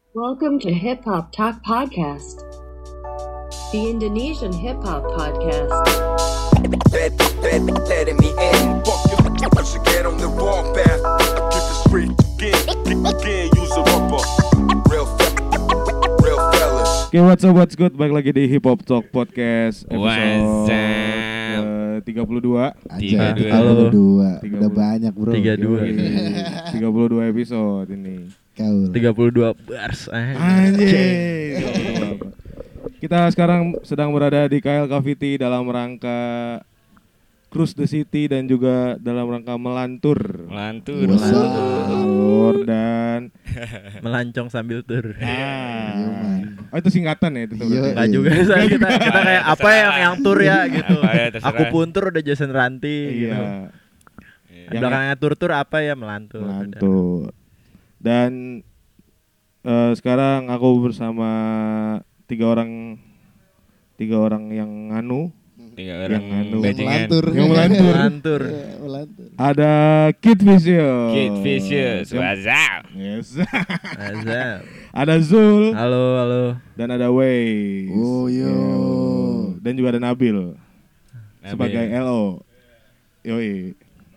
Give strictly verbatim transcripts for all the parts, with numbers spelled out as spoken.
Welcome to Hip Hop Talk Podcast, the Indonesian hip hop podcast. Let, let, letting me in. Fuck you, I should get on the wrong path. Keep the street again, again, use a rubber. Real, fe- real fellas. Oke, okay, what's up, what's good? Balik lagi di Hip Hop Talk Podcast episode uh, tiga puluh dua. Aja, tiga puluh dua. tiga Udah puluh. banyak bro. tiga puluh dua. tiga puluh dua episode ini. Kaul. tiga puluh dua bars. Anjir. Kita sekarang sedang berada di K L Cavity dalam rangka Cruise the City dan juga dalam rangka melantur. Melantur, What's up? Melantur dan melancong sambil tur. ah. Oh itu singkatan ya itu tuh. Iya. berarti. Enggak juga saya kita kita kayak apa yang yang tur ya gitu. Apa ya, terserah. Aku pun tur udah Jason Ranti gitu. Iya. Yang Belakangnya tur-tur apa ya melantur. melantur. Dan uh, sekarang aku bersama tiga orang tiga orang yang nganu. Tiga orang Yang anu. bajingan. Melantur. Yang melantur. Melantur. Iya, melantur. Ada Kid Vicious. Kid Vicious, what's up? Yes. Azab. Ada Zul Halo, halo. dan ada Waze. Oh, yo. Dan juga ada Nabil, Nabil. sebagai L O. Yoi.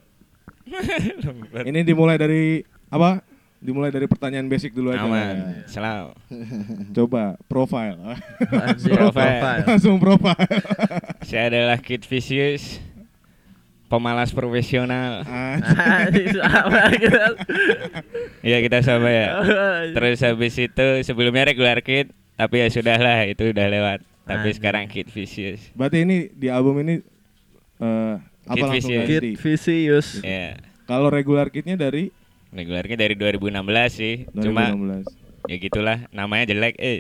Ini dimulai dari apa? Dimulai dari pertanyaan basic dulu aja. Aman, selalu. Coba profile. Anjir, Profile. profile. Langsung profile. Saya adalah Kid Vicious, pemalas profesional. Anjir, sama kita. Iya kita sama ya. Terus habis itu sebelumnya regular Kid, tapi ya sudahlah itu udah lewat. Tapi Anjir. sekarang Kid Vicious. Berarti ini di album ini eh apa Kid langsung Vicious. Kid ganti? Vicious. Ya, Kalau regular kitnya dari regular Kid dari dua ribu enam belas sih. dua ribu Cuma enam belas. ya gitulah, namanya jelek. Eh.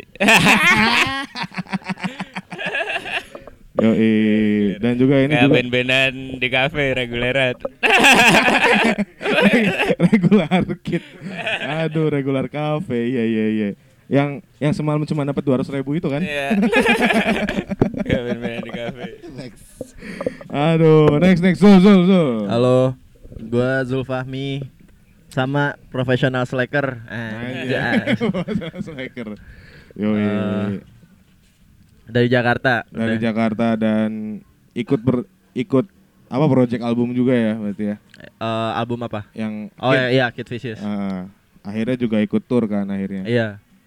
Yoi. Dan juga ini Kayak juga band-bandan di kafe regulerat. regular kit. Aduh, regular cafe. Iya iya iya. Yang yang semalam cuma dapat dua ratus ribu itu kan? Iya. Kayak band-bandan di kafe. Aduh, next next Zul Zul Zul. Halo. Gua Zulfahmi sama profesional slacker. Anjay. Slacker. Yoi. Eh, Dari Jakarta. Dari Udah. Jakarta dan ikut ber ikut apa project album juga ya berarti ya. Eh, album apa? Yang Oh Kid, iya, iya Kid Vicious. ah, akhirnya juga ikut tour kan akhirnya. Iya.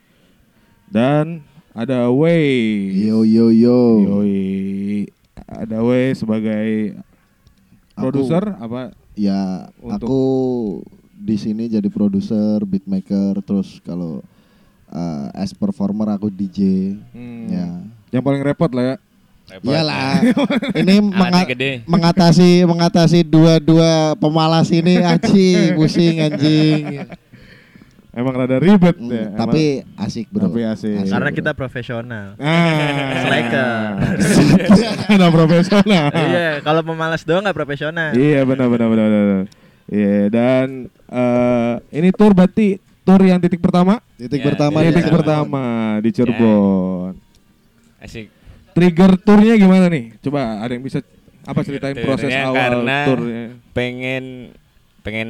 Dan ada Way. Yo yo yo. Yoi. Ada Way sebagai Aku- produser apa? Ya, Untuk- aku di sini jadi produser, beatmaker, terus kalau uh, as performer aku D J. Hmm. Ya. Yang paling repot lah ya. Repot. Iyalah. Ini Alatnya menga- gede. mengatasi mengatasi dua-dua pemalas ini anjing, pusing anjing. Emang rada ribet Hmm, ya. tapi asik bro. Tapi asik. Karena bro. kita profesional. Ah. Slacker. Karena profesional. Iya, kalau pemalas doang nggak profesional. Iya benar benar benar benar. Iya dan eh, ini tour berarti tour yang titik pertama. Titik Ya, pertama Titik di Cirebon. pertama di Cirebon. Asik. Trigger tournya gimana nih? Coba ada yang bisa apa ceritain Trigger proses tournya awal karena tournya? Pengen pengen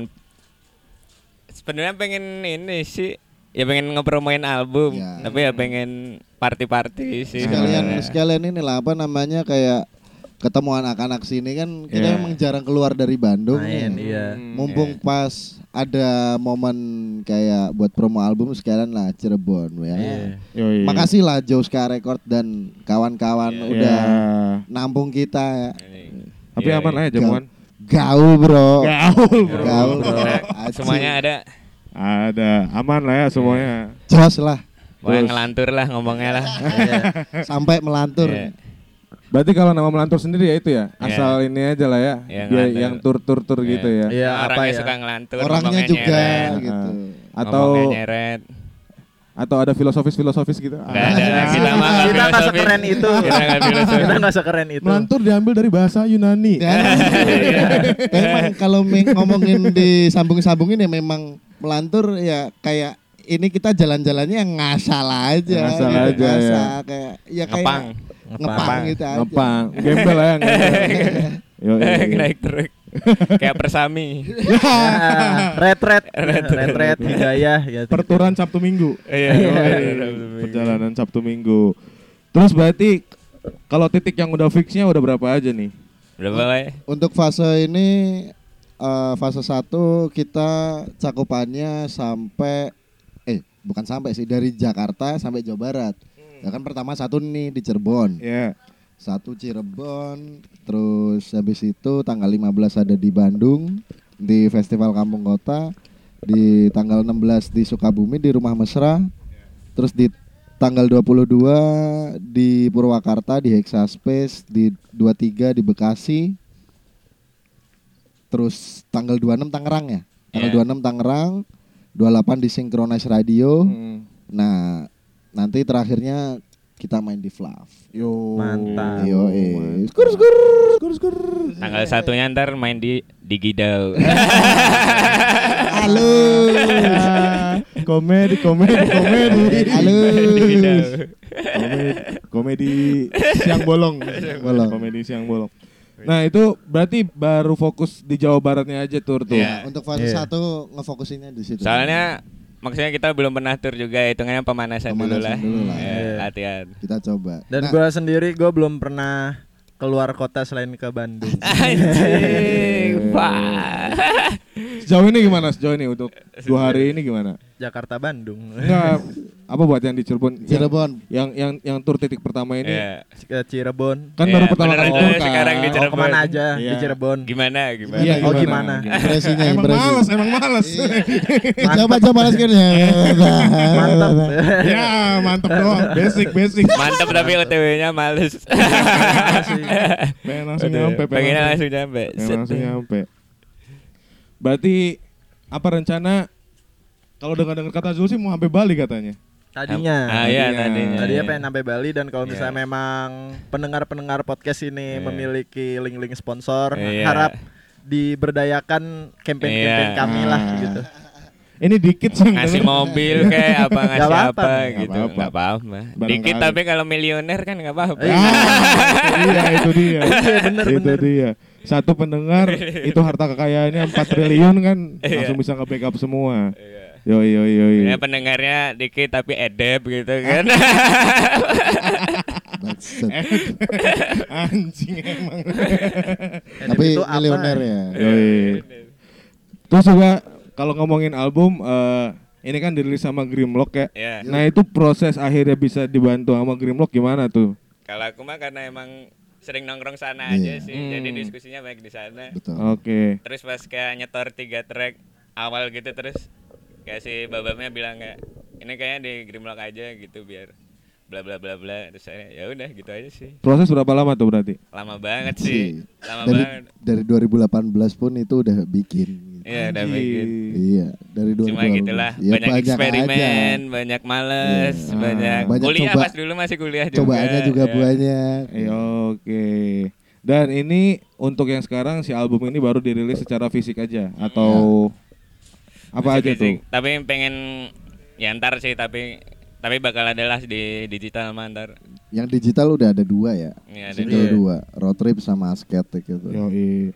sebenarnya pengen ini sih ya pengen ngepromoin album, Ya. tapi ya pengen party-party sih. Sekalian sebenarnya. sekalian ini lah apa namanya kayak ketemu anak-anak sini kan kita Iya. emang jarang keluar dari Bandung Main, nih. iya. Mumpung Iya. pas ada momen kayak buat promo album sekalian lah Cirebon ya. Iya. Yoi. Makasih lah Joska Record dan kawan-kawan Iya. udah Ya. nampung kita ya. Ini. Tapi Iya, aman lah ya jamuan. Gaul bro. Gaul bro. Gaul bro. Sebenarnya Asik. semuanya ada. Ada, aman lah ya semuanya. Jos lah Pokoknya Terus. ngelantur lah ngomongnya lah. Iya. sampai melantur. Iya. Berarti kalau nama melantur sendiri ya itu ya, Iya. asal ini aja lah ya, Iya, Biar ngelantur. yang tur-tur-tur Iya. gitu ya. Iya, apa Orangnya ya? suka ngelantur, Orangnya ngomongnya juga nyeret. gitu. Atau Ngomongnya nyeret. atau ada filosofis-filofis gitu. Nggak ada, kita mah nggak Kita nggak filosofis. sekeren itu. Kita nggak filosofis. Kita nggak sekeren itu. Melantur diambil dari bahasa Yunani. Ya, memang kalau me- ngomongin di sambung-sambungin ya memang melantur ya kayak ini kita jalan-jalannya yang ngasal aja. Ngasal gitu, aja, ya. ngasal, kayak ya kayak Ngepang. ngepang gitu aja. Ngepang, gembel lah yang. Yo, Naik truk. Kayak Persami. Ya, retret, retret, hidayah gitu. Perturan Sabtu Minggu. Iya. Perjalanan Sabtu Minggu. Terus berarti kalau titik yang udah fixnya udah berapa aja nih? Berapa lah? Untuk fase ini uh, fase satu kita cakupannya sampai eh bukan sampai sih dari Jakarta sampai Jawa Barat. Ya kan pertama satu nih di Cirebon. Ya. Satu Cirebon, terus habis itu tanggal lima belas ada di Bandung di Festival Kampung Kota, di tanggal enam belas di Sukabumi di Rumah Mesra. Terus di tanggal dua puluh dua di Purwakarta di Hexa Space, di dua puluh tiga di Bekasi. Terus tanggal dua puluh enam Tangerang ya. Tanggal Yeah. dua puluh enam Tangerang, dua puluh delapan di Synchronize Radio. Hmm. Nah, nanti terakhirnya kita main di Fluff. Yo. Mantap. Yo, eh. Skur skur skur skur. Tanggal satunya ntar main di Digidau. Halo. komedi, komedi, komedi. Halo. Digidau. komedi, komedi siang bolong. bolong. Komedi siang bolong. Nah itu berarti baru fokus di Jawa Baratnya aja tur tuh. Iya. Untuk fase Iya. satu ngefokusinnya di situ. Soalnya maksudnya kita belum pernah tur juga, hitungannya pemanasan, dulu Pemanasan lah. dulu lah. Ya, Iya. latihan. Kita coba. Dan Nah, gua sendiri gua belum pernah keluar kota selain ke Bandung. Anjing, Pak. Sejauh ini gimana? Sejauh ini untuk dua hari ini gimana? Jakarta Bandung. Enggak, apa buat yang di Cirebon? Yang- Cirebon. Yang yang yang tur titik pertama ini Iya. Ke Cirebon. kan Iya, baru pertama beneran kali tuh tur kan. sekarang di Oh, Cirebon. kemana aja Iya. di Cirebon? Gimana gimana? Iya, Oh, gimana? Impresinya, Emang impresi. males, emang males. Coba coba males kan ya. Mantap. Ya, mantep doang. Basic, basic. Mantap tapi O T W-nya males. Pengen langsung Aduh, nyampe, pengen pengennya langsung, langsung nyampe. pengen langsung nyampe. Berarti apa rencana kalau dengar-dengar kata Zul sih mau sampai Bali katanya. Tadinya. Ah iya Tadinya. tadinya. Tadinya pengen sampai Bali dan kalau Iya. misalnya memang pendengar-pendengar podcast ini Iya. memiliki link-link sponsor, Iya. harap diberdayakan campaign-campaign Iya. kami lah Ah. gitu. Ini dikit sih yang Ngasih denger. mobil kayak apa ngasih Nggak apa-apa. apa Nggak gitu. apa-apa. Enggak apa-apa. Barangkali. Dikit tapi kalau milioner kan enggak apa-apa. Iya. Ah, iya itu dia. Iya, bener, itu bener. dia. Satu pendengar itu harta kekayaannya empat triliun kan Iya. langsung bisa nge-backup semua. Iya. Yo yo yo. yo. Ya pendengarnya dikit tapi edep gitu kan. Bangsat. Anjing emang. Tapi Itu apa? milioner ya. Yoi. Terus juga kalau ngomongin album eh, ini kan dirilis sama Grimlock ya. Ya. Nah itu proses akhirnya bisa dibantu sama Grimlock gimana tuh? Kalau aku mah karena emang sering nongkrong sana Iya. aja sih. Hmm. Jadi diskusinya baik di sana. Betul. Oke. Terus pas kayak nyetor tiga track awal gitu terus kayak si babamnya bilang kayak ini kayaknya di Grimlock aja gitu biar bla bla bla bla. Terus saya ya udah gitu aja sih. Proses berapa lama tuh berarti? Lama banget sih. Lama Dari, banget. dari dua ribu delapan belas pun itu udah bikin. Iya udah Anjing. bikin. Iya, dari dua ribu delapan belas. Cuma gitulah, Ya, banyak eksperimen, aja. banyak males, Iya. banyak, Banyak kuliah coba. pas dulu masih kuliah juga. Cobaannya juga ya. banyak. Eh, Oke. Dan ini untuk yang sekarang si album ini baru dirilis secara fisik aja atau apa aja tuh? Fisik. Tapi pengen ya ntar sih tapi tapi bakal ada lah di digital mah ntar. Yang digital udah ada dua ya. Iya, ada Single dua. dua, Road Trip sama Asketek gitu. Yoi.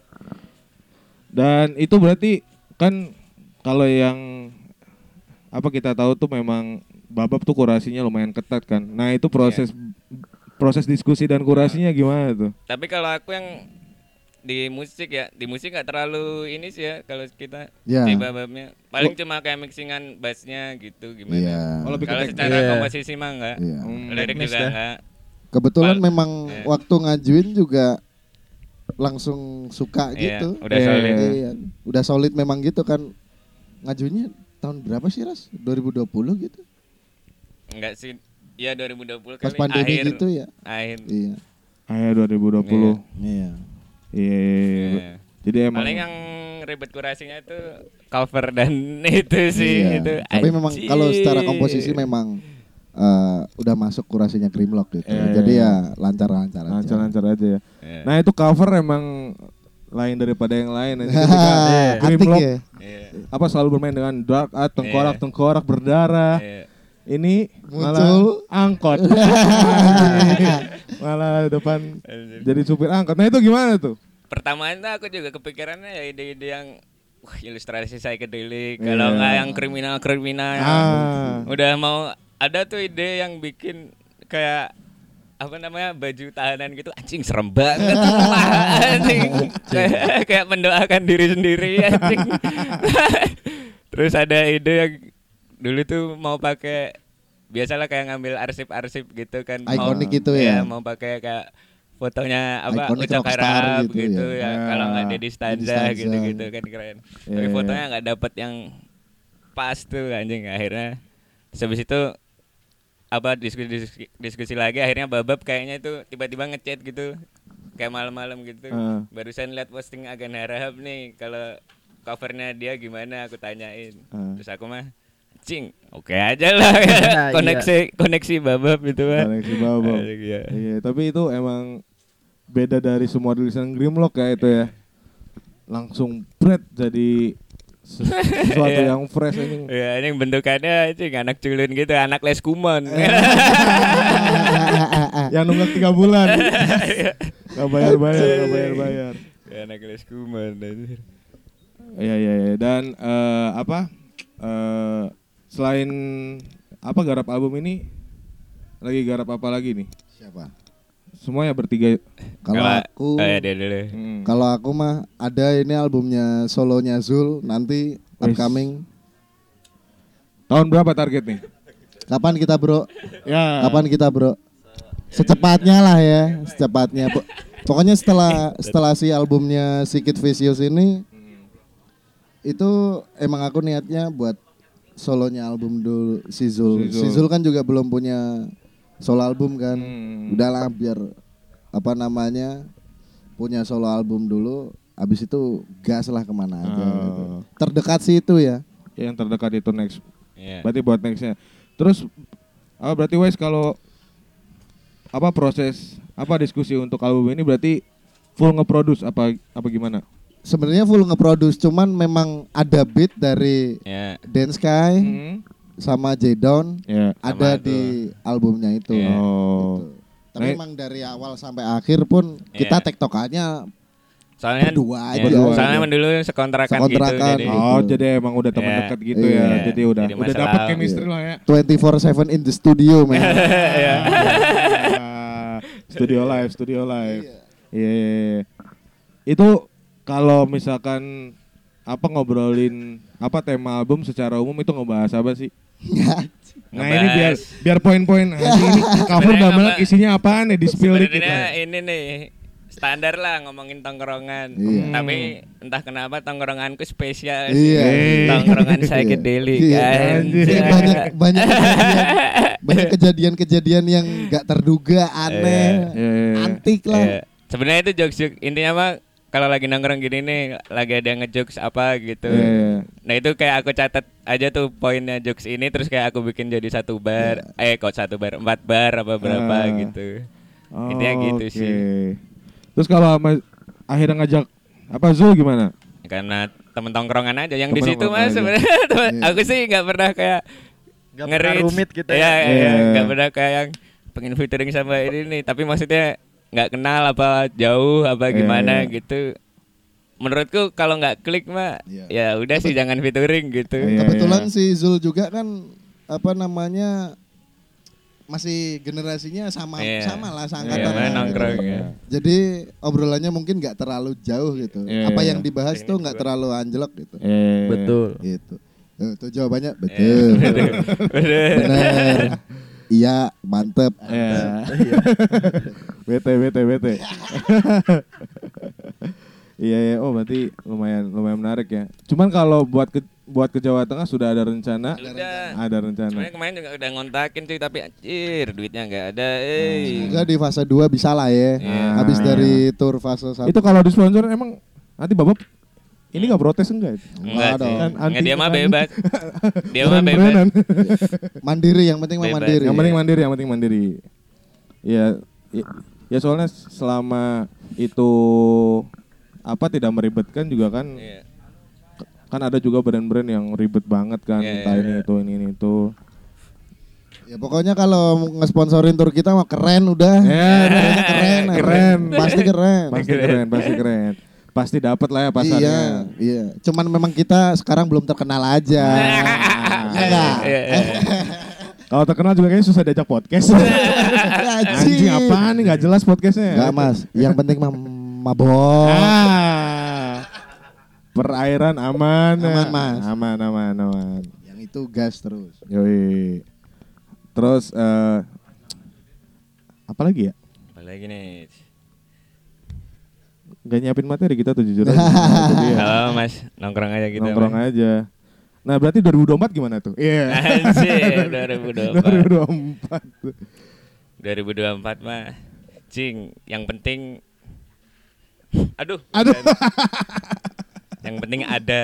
Dan itu berarti kan kalau yang apa kita tahu tuh memang Babab tuh kurasinya lumayan ketat kan. Nah itu proses proses diskusi dan kurasinya gimana tuh? Tapi kalau aku yang di musik ya, di musik gak terlalu ini sih ya kalau kita Ya. di bababnya. Paling cuma kayak mixingan bassnya gitu gimana. Iya. Oh, lebih ke Kalau teknis. secara Iya. komposisi mah enggak. Iya. Hmm. Lirik Teknis juga dah. enggak. Kebetulan Pal- memang Iya. waktu ngajuin juga langsung suka Iya, gitu. udah Iya. solid. Iya. Udah solid memang gitu kan. Ngajuinnya tahun berapa sih Ras? dua ribu dua puluh gitu. Enggak sih. Iya dua ribu dua puluh Pas kali pandemi akhir. gitu ya. Akhir. Iya. Akhir dua ribu dua puluh. Iya. Iya. Iya. Jadi emang Paling yang ribet kurasinya itu cover dan itu sih Iya. itu. Tapi memang Anjing. kalau secara komposisi memang eh, udah masuk kurasinya Grimlock gitu. Iya. Jadi ya lancar-lancar aja. lancar-lancar aja ya. Iya. Nah itu cover emang lain daripada yang lain. Nanti ketika Antik Grimlock ya. Iya. apa selalu bermain dengan dark art, tengkorak Iya. tengkorak berdarah. Iya. Ini malah Muncul. angkot. Malah depan Anjing. jadi supir angkot. Nah itu gimana tuh? pertama itu aku juga kepikirannya ya ide-ide yang wah, ilustrasi psychedelic, Iya. kalau nggak yang kriminal-kriminal. Ah. Udah mau ada tuh ide yang bikin kayak apa namanya baju tahanan gitu, anjing serem banget anjing. kayak kayak mendoakan diri sendiri anjing. Terus ada ide yang dulu tuh mau pakai biasalah kayak ngambil arsip-arsip gitu kan, Ikonik mau, gitu ya? mau pakai kayak fotonya apa Ikonik Ucok rockstar Harahap gitu gitu, ya. ya, Ah. kalau nggak Dedi Stanza Dedi Stanza. gitu-gitu kan keren. Iya, Tapi iya. fotonya nggak dapet yang pas tuh anjing, akhirnya habis itu apa diskusi, diskusi diskusi lagi akhirnya Babab kayaknya itu tiba-tiba ngechat gitu kayak malam-malam gitu. Ah. Barusan lihat posting Agan Harahap nih, kalau covernya dia gimana aku tanyain. Ah. Terus aku mah cing, oke aja lah. Nah, koneksi koneksi Babab itu kan. Koneksi Babab. Iya. Iya, tapi itu emang beda dari semua tulisan Grimlock ya itu ya. Langsung bread jadi ses- sesuatu Iya. yang fresh ini. Ya ini bentukannya cing anak culun gitu, anak les kumon. Yang nunggak tiga bulan. Gak bayar-bayar, gak bayar-bayar. Anak les kumon anjir. Iya, iya, iya. Dan eh, apa? Eh, selain apa garap album ini lagi garap apa lagi nih? Siapa? Semuanya bertiga. Kalau aku oh ya dia dulu. Hmm. Kalau aku mah ada ini albumnya solonya Zul nanti Wis. upcoming. Tahun berapa target nih? Kapan kita bro? Ya. Kapan kita bro? Secepatnya lah ya, secepatnya. Po- Pokoknya setelah setelah si albumnya Sikit Vicious ini, itu emang aku niatnya buat solonya album dulu si Zul. Si Si Zul. Zul kan juga belum punya solo album kan. Hmm. Udahlah biar apa namanya punya solo album dulu. Abis itu gas lah kemana aja. Oh. Gitu. Terdekat sih itu ya. Yang terdekat itu next. Iya. Berarti buat nextnya. Terus apa berarti Wes kalau apa proses apa diskusi untuk album ini berarti full nge-produce apa apa gimana? Sebenarnya full nge-produce, cuman memang ada beat dari Ya. Dance Sky Hmm. sama J-Down Ya. ada Sama di albumnya itu. Iya. Oh. Gitu. Tapi Nah, memang dari awal sampai akhir pun kita Iya. tektokannya Soalnya Berdua ya, aja. soalnya emang dulu sekontrakan, Sekontrakan. gitu jadi. Gitu. Oh, jadi emang udah teman Iya. dekat gitu Iya. ya. Jadi udah Jadi udah masalah- dapat chemistry lah ya. dua puluh empat tujuh in the studio, man. Ah, studio live, studio live. Iya. iya, iya. Itu kalau misalkan apa ngobrolin apa tema album secara umum itu ngebahas apa sih? Nah ini biar Ngebahas. biar poin-poin nah, ini cover Sebenarnya gambar apa- isinya apaan nih di spill dikit Sebenarnya lah. ini nih standar lah ngomongin tongkrongan. Iya. Tapi entah kenapa tongkronganku spesial Iya. sih. Tongkrongan psychedelic Iya. anjir. Jadi banyak banyak kejadian, banyak kejadian-kejadian yang nggak terduga, aneh, Iya, iya, iya. antik lah. Iya. Sebenarnya itu jokes jokes intinya mah kalau lagi nongkrong gini nih lagi ada yang ngejokes apa gitu. Iya, iya. Nah itu kayak aku catat aja tuh poinnya jokes ini terus kayak aku bikin jadi satu bar. Eh kok satu bar, empat bar apa berapa Ah. gitu. Intinya gitu Oke. sih. Terus kalau sama- akhirnya ngajak apa Zul gimana? Karena temen tongkrongan aja yang di Temen situ tongkrongan mas aja. sebenarnya temen- Iya. aku sih nggak pernah kayak Gak pernah nge-reach. rumit gitu Iya, ya. iya, Iya. nggak pernah kayak yang pengen featuring sama ini nih tapi maksudnya nggak kenal apa jauh apa Iya, gimana iya. gitu. Menurutku kalau nggak klik mah Iya. ya udah sih jangan featuring gitu. Iya. Kebetulan si Zul juga kan apa namanya masih generasinya sama Iya. sama lah Iya, seangkatan. main lah, nongkrong gitu. ya. Jadi obrolannya mungkin nggak terlalu jauh gitu. Iya, Apa iya. yang dibahas tuh nggak terlalu anjlok gitu. Eh, Betul. Gitu. Eh, Itu jawabannya Iya, betul. bener. Bener. Bener. Iya, mantep. Iya. Bete bete bete. Iya ya, oh berarti lumayan lumayan menarik ya. Cuman kalau buat ke buat ke Jawa Tengah sudah ada rencana? Sudah. Ada rencana. Sebenarnya kemarin juga udah ngontakin cuy tapi anjir duitnya nggak ada. Eh. Semoga di fase dua bisa lah ya. Iya. Habis Amin. dari tour fase satu. Itu kalau di sponsor emang nanti Babab ini nggak protes enggak? Enggak dong. sih. Kan Enggak, dia mah anti- bebas. Dia mah bebas. Keren-kerenan. Mandiri, yang penting mah Bebas. mandiri. Yang penting mandiri, yang penting mandiri. Iya, i- ya soalnya selama itu apa tidak meribetkan juga kan, Iya. kan ada juga brand-brand yang ribet banget kan, Iya, entah iya, ini iya. itu ini ini itu. Ya pokoknya kalau ngesponsorin tur kita mah keren udah. Ya, Pokoknya keren, keren. Pasti keren. Pasti keren, pasti keren. Pasti dapat lah ya pasarnya. Iya, iya. Cuman memang kita sekarang belum terkenal aja. Iya enggak? Iya, iya. Kalau terkenal juga kayaknya susah diajak podcast. Anjing apaan nih nggak jelas podcastnya. Enggak Mas, yang penting mah mabok. Ah. Perairan aman. Aman, Mas. Aman, aman, aman. Yang itu gas terus. Yoi. Terus eh apa lagi ya? Apalagi nih. Gak nyiapin materi kita tuh jujur aja. Itu dia. Oh mas, nongkrong aja gitu. Nongkrong Mas. aja. Nah berarti dua ribu dua puluh empat gimana tuh? Iya. Anjir, dua ribu dua puluh dua ribu empat. dua puluh empat. dua ribu dua puluh empat mah. Cing, yang penting aduh. Aduh. Yang penting ada.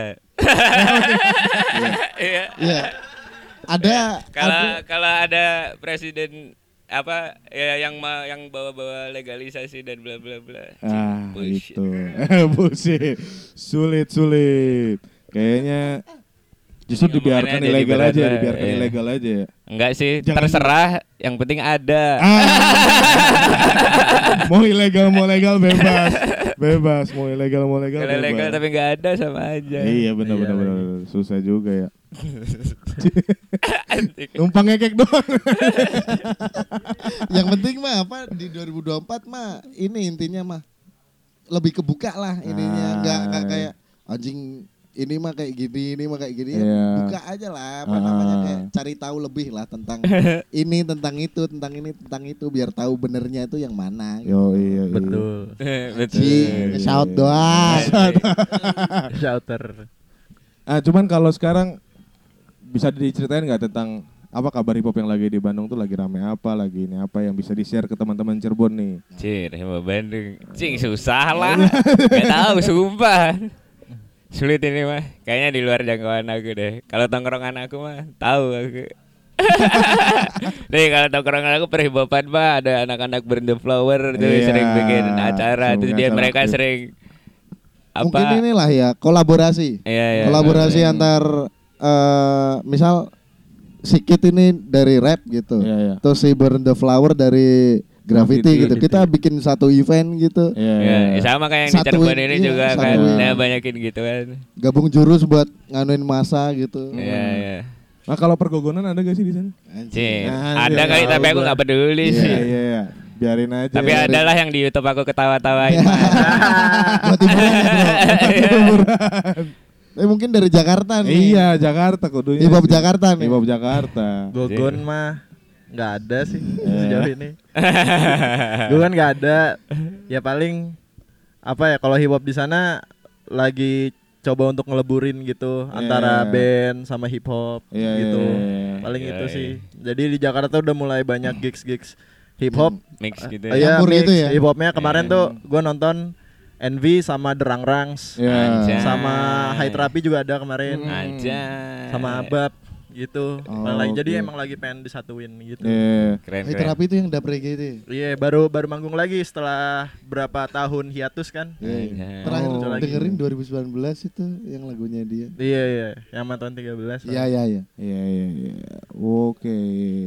Iya. Iya. Ada Kalau ada kalau ada presiden apa ya yang ma, yang bawa-bawa legalisasi dan bla bla bla. Ah Bullshit. itu. Bullshit. Sulit sulit. Kayaknya justru Yang dibiarkan omongannya jadi ilegal berat aja, lah, dibiarkan iya. ilegal aja ya. Enggak sih, Jangan- terserah, yang penting ada. Ah. Mau ilegal mau legal bebas. Bebas mau ilegal mau legal. Kalau bebas. legal tapi enggak ada sama aja. Iya benar Iya, benar benar. lagi. Susah juga ya. Anjing. Numpang ngekek doang. yang penting mah apa di dua ribu dua puluh empat mah ini intinya mah lebih kebuka lah ininya, Ah. enggak enggak kayak anjing ini mah kayak gini, ini mah kayak gini. Iya. Buka aja lah apa Ah. namanya kayak cari tahu lebih lah tentang ini, tentang itu, tentang ini, tentang itu biar tahu benernya itu yang mana. gitu. Yo iya, iya. Betul. Betul. Ci, nge-shout doang. Shouter. Ah cuman kalau sekarang bisa diceritain nggak tentang apa kabar hip hop yang lagi di Bandung tuh lagi rame apa, lagi ini apa yang bisa di-share ke teman-teman Cirebon nih? Cir, sama Bandung. Cing susah lah. Gak tahu sumpah. Sulit ini mah. Kayaknya di luar jangkauan aku deh. Kalau tongkrongan aku mah tahu aku. Nih kalau tongkrongan aku perhibopan mah ada anak-anak Burn the Flower tuh Iya, sering bikin acara. Terus sering dia acara mereka aktif. sering apa? Mungkin inilah ya kolaborasi. Iya, iya. Kolaborasi Sering- antar eh, misal Sikit ini dari rap gitu. Iya, iya. Terus si Burn the Flower dari graffiti, Graffiti. gitu. Kita bikin satu event gitu. Iya. Ya, iya. sama kayak yang di Satuin, Cirebon ini iya, juga kan. satuin. Nah, banyakin gitu kan. Gabung jurus buat nganuin masa gitu. Iya, iya. Nah kalau pergogonan ada gak sih di sana? Cing, Nah, ada iya, kali tahu tapi aku gua. nggak peduli Iya sih. iya iya. Biarin aja. Tapi Biarin. adalah yang di YouTube aku ketawa-tawain. mah. Buat hiburan ya, bro. Eh mungkin dari Jakarta nih. Iya Jakarta kudunya. Hip hop sih. Jakarta nih. Hip hop Jakarta. Gogon mah nggak ada sih Iya. sejauh ini. Gogon nggak ada. Ya paling apa ya kalau hip hop di sana lagi coba untuk ngeleburin gitu Iya. antara band sama hip hop Iya, gitu. iya, iya. Paling Iya, itu iya. sih. Jadi di Jakarta udah mulai banyak gigs-gigs hip hop. Mix gitu. Eh, ya. Iya, Campur mix gitu ya? hip hopnya kemarin Iya. tuh gue nonton N V sama The Rang Rangs Iya. Anjay. sama High Therapy juga ada kemarin. Hmm. Aja. Sama Abab gitu. Oh, Lagi jadi oke. emang lagi pengen disatuin gitu. Iya. Keren High keren. Therapy itu yang dap reggae itu. ya? Iya, baru baru manggung lagi setelah berapa tahun hiatus kan? Iya. Iya. Terakhir Oh. dengerin dua ribu sembilan belas itu yang lagunya dia. Iya iya, yang mantan tiga belas. Iya iya iya. Iya iya iya. Oke.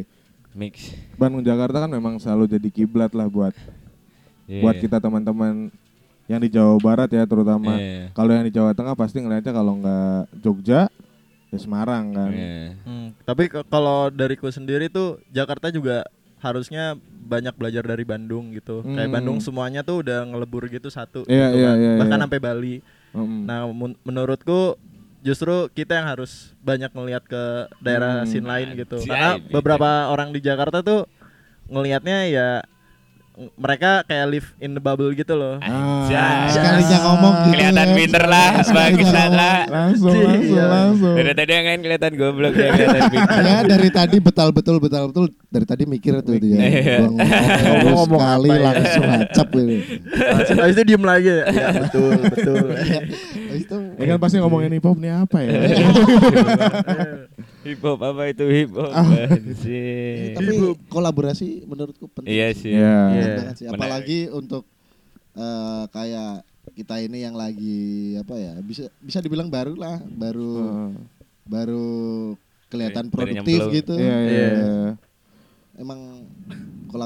Mix. Bandung Jakarta kan memang selalu jadi kiblat lah buat Iya. buat kita teman-teman yang di Jawa Barat ya terutama. Iya. Kalau yang di Jawa Tengah pasti ngeliatnya kalau nggak Jogja ya Semarang kan. Iya. Hmm, tapi ke- kalau dariku sendiri tuh Jakarta juga harusnya banyak belajar dari Bandung gitu. Kayak Hmm. Bandung semuanya tuh udah ngelebur gitu satu. Iya, gitu iya, kan. iya, Bahkan iya. sampai Bali. Mm. Nah, mun- menurutku justru kita yang harus banyak ngelihat ke daerah Hmm. scene lain gitu. Anjay. Karena beberapa orang di Jakarta tuh ngelihatnya ya ng- mereka kayak live in the bubble gitu loh. Anjay. Sekalinya ngomong gitu. Kelihatan ya. pinter lah, Sekalinya bagusan ngomong. lah. Langsung Iya. langsung langsung. Dari tadi yang lain kelihatan goblok ya kelihatan pinter. Ya dari tadi betal betul betal betul dari tadi mikir tuh dia. Iya. Gua ngomong Ngomong sekali apa ya? langsung acap gitu. Habis habis itu diem lagi. Ya betul betul. Habis itu Ya kan pasti ngomongin hip hop nih apa ya? Hip hop apa itu hip hop? Ah. Anjir. tapi kolaborasi menurutku penting. Iya sih. Iya. Penting Iya. banget sih. Menarik. Apalagi untuk eh, kayak kita ini yang lagi apa ya bisa bisa dibilang baru lah baru Heeh. baru kelihatan Baru- baru produktif nyemplung. gitu. Iya iya. Iya. iya.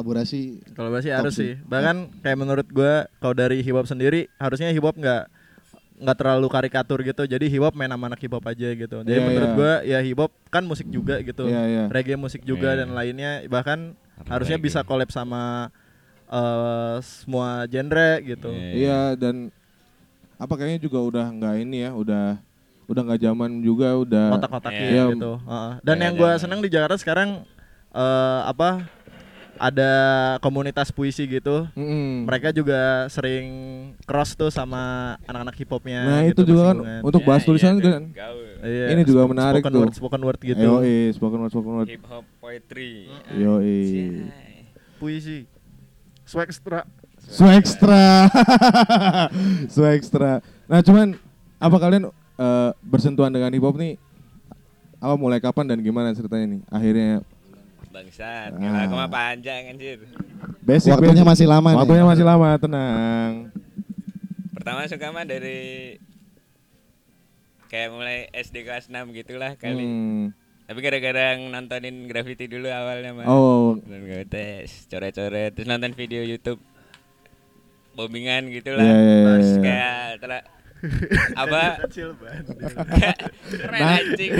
kolaborasi. Kolaborasi Top harus sih. sih. Bahkan kayak menurut gua kalau dari hip hop sendiri harusnya hip hop nggak nggak terlalu karikatur gitu. Jadi hip hop main sama anak hip hop aja gitu. Jadi Iya, menurut iya. gua ya hip hop kan musik juga gitu. Iya, iya. Reggae musik juga Iya. dan lainnya. Bahkan harusnya Reggae. bisa collab sama eh, semua genre gitu. Iya. Iya, dan apa kayaknya juga udah nggak ini ya, udah udah nggak zaman juga, udah Kotak-kotakin Iya. gitu. Heeh. Dan Iya, yang gua iya. seneng di Jakarta sekarang eh, apa ada komunitas puisi gitu. Mm-mm. Mereka juga sering cross tuh sama anak-anak hip hopnya. Nah, gitu, itu juga kan bersinggungan. untuk bahas Ya, tulisan iya, kan. gaul. Iya, ini juga spo- menarik spoken tuh. word, spoken word gitu. Yoi, spoken word, spoken word. Hip hop poetry. Yoi. Anjay. Puisi. Swag extra. Swagstra. Swagstra. Nah, cuman apa kalian eh, bersentuhan dengan hip hop nih? Apa mulai kapan dan gimana ceritanya nih? Akhirnya Bangsat, Ah. gila aku mah panjang anjir. basic Waktunya basic. masih lama nih. Waktunya masih lama, tenang. Pertama suka mah dari kayak mulai S D kelas enam gitulah kali. Hmm. Tapi gara-gara nontonin graffiti dulu awalnya mah. Oh, Dan gue tes coret-coret terus nonton video YouTube bombingan gitu lah. Iya, iya, iya, Terus iya. kayak telah apa Kecil banget. keren Nah. anjing.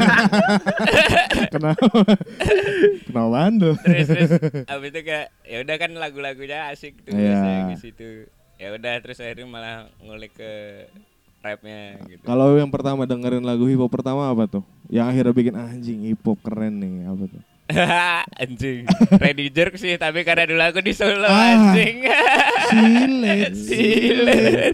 kenapa? Kenapa bandel? terus terus abis itu kayak ya udah kan lagu-lagunya asik tuh Iya. biasa di situ. Ya udah terus akhirnya malah ngulik ke rapnya gitu. Kalau yang pertama dengerin lagu hip hop pertama apa tuh? Yang akhirnya bikin anjing hip hop keren nih, apa tuh? Anjing. Ready jerk sih tapi karena dulu aku di Solo Ah. anjing. Silet. Silet.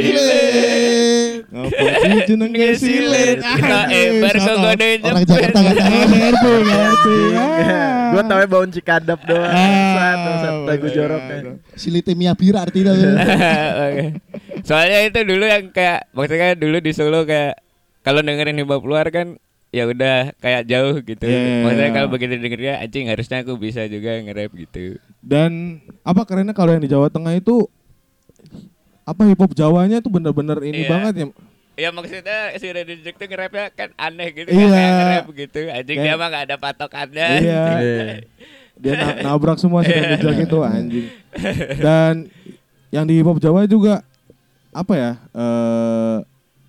Silet. Ngapa sih jeneng Nggak silet. Kita ebar kok Soto. gode Orang Jakarta gak tahu. Ngerti, ngerti. Gua tau ya baun cikadap doang. Ah, Satu satu lagu bener. joroknya. Silitemia bira artinya. Oke. Soalnya itu dulu yang kayak maksudnya dulu di Solo kayak kalau dengerin hip hop luar kan ya udah kayak jauh gitu. Iya. Maksudnya kalau begitu dengernya anjing harusnya aku bisa juga nge-rap gitu. Dan apa kerennya kalau yang di Jawa Tengah itu apa hip hop Jawanya tuh bener-bener ini Iya. banget ya. Ya maksudnya si Ready Jack tuh nge-rapnya kan aneh gitu Iya. kan kayak nge-rap gitu. Anjing Kayak- dia mah gak ada patokannya. Iya. Dia na- nabrak semua si Randy Jack itu anjing. Dan yang di hip hop Jawa juga apa ya? eh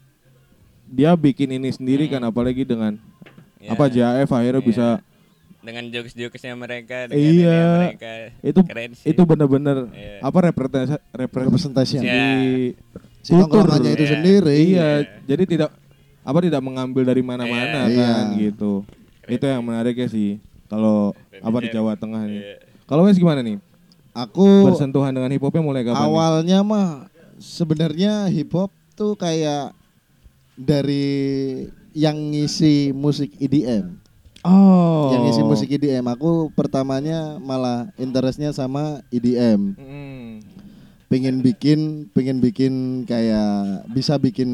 dia bikin ini sendiri kan apalagi dengan Iya. apa J A F akhirnya Iya. bisa Dengan jokes-jokesnya mereka dengan Iya. idenya mereka. itu Keren sih. itu bener-bener Iya. apa representasi representasi Representasi. Iya. di Si tongkrongannya itu Iya. sendiri. Iya, jadi tidak apa tidak mengambil dari mana-mana Iya. kan Iya. gitu. Itu yang menariknya sih kalau apa di Jawa Tengah nih. Iya. Kalau Wes gimana nih? Aku Bersentuhan dengan hip hopnya mulai kapan? nih? awalnya mah sebenarnya hip hop tuh kayak dari yang ngisi musik E D M. Oh. Yang ngisi musik E D M. Aku pertamanya malah interestnya sama E D M. Hmm. Pengen bikin, pengen bikin kayak bisa bikin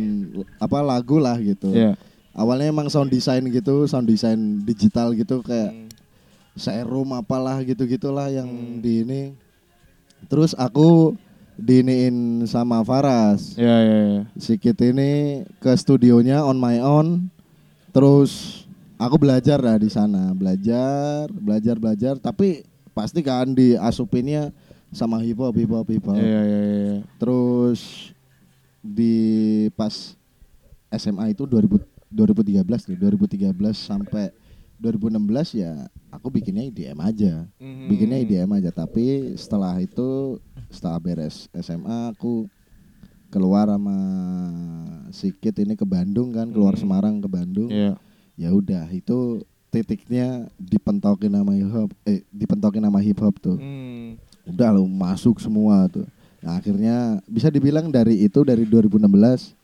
apa lagu lah gitu. Iya. Awalnya emang sound design gitu, sound design digital gitu kayak Hmm. serum apalah gitu-gitulah yang Hmm. di ini. Terus aku diiniin sama Faras. Iya, iya, iya. Sikit ini ke studionya on my own. Terus aku belajar lah di sana, belajar, belajar, belajar. Tapi pasti kan diasupinnya sama hip hop, hip hop, hip hop. Iya, iya, iya. Terus di pas S M A itu dua ribu, dua ribu tiga belas nih, dua ribu tiga belas sampai dua ribu enam belas ya aku bikinnya E D M aja. Mhm. Bikinnya E D M aja, tapi setelah itu setelah beres S M A aku keluar sama Sikit ini ke Bandung kan, keluar Hmm. Semarang ke Bandung. Iya. Ya udah itu titiknya dipentokin nama hip hop, eh dipentokin nama hip hop tuh. Hmm. Udah lo masuk semua tuh. Nah, akhirnya bisa dibilang dari itu dari dua ribu enam belas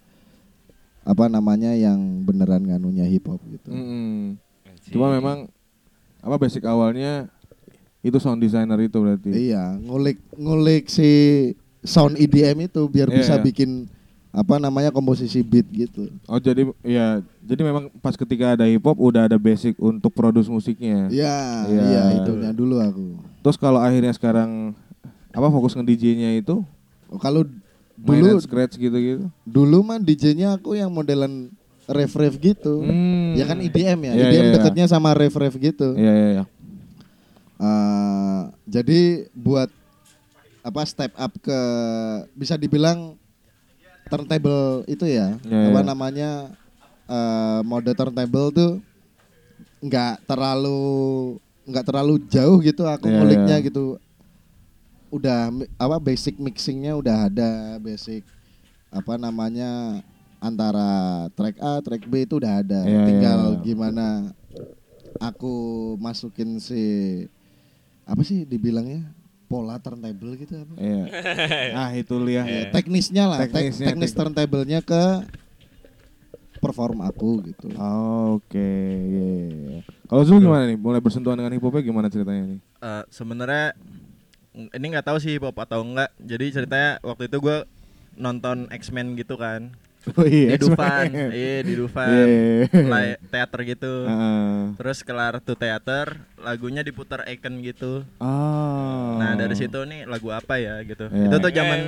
apa namanya yang beneran nganunya hip hop gitu. Hmm. Cuma memang apa basic awalnya itu sound designer itu berarti. Iya, ngulik ngulik si sound E D M itu biar Iya, bisa iya. bikin apa namanya komposisi beat gitu. Oh jadi ya jadi memang pas ketika ada hip hop udah ada basic untuk produce musiknya. Iya, Iya. iya itunya dulu aku. Terus kalau akhirnya sekarang apa fokus nge D J-nya itu Oh, kalau main dulu and scratch gitu-gitu. dulu mah D J-nya aku yang modelan ref-ref gitu. Hmm. Ya kan E D M ya, Iya, E D M iya, iya. dekatnya sama ref-ref gitu. Iya iya iya. Eh, Jadi buat apa step up ke bisa dibilang turntable itu ya, Ya, apa ya. namanya eh, mode turntable tuh nggak terlalu nggak terlalu jauh gitu aku Ya, nguliknya ya. gitu. Udah mi- apa basic mixingnya udah ada, basic apa namanya antara track A, track B itu udah ada. Ya, Tinggal ya, ya. gimana aku masukin si apa sih dibilangnya pola turntable gitu apa? Iya. Ah itu lihat. Ya, teknisnya lah, tek- Teknisnya, teknis tek- turntable-nya ke perform aku gitu. Oh, Oke, iya, iya, iya. Kalau Zul gimana nih? Mulai bersentuhan dengan hip hopnya gimana ceritanya nih? Eh, sebenarnya mm, ini nggak tahu sih hip hop atau enggak. Jadi ceritanya waktu itu gue nonton X-Men gitu kan. Oh iya, Di Dufan, X-Men. iya di Dufan, Iya. live teater gitu. Ah. Terus kelar tuh teater, lagunya diputar Icon gitu. Oh. Nah dari situ nih lagu apa ya gitu. Iya. Itu tuh zaman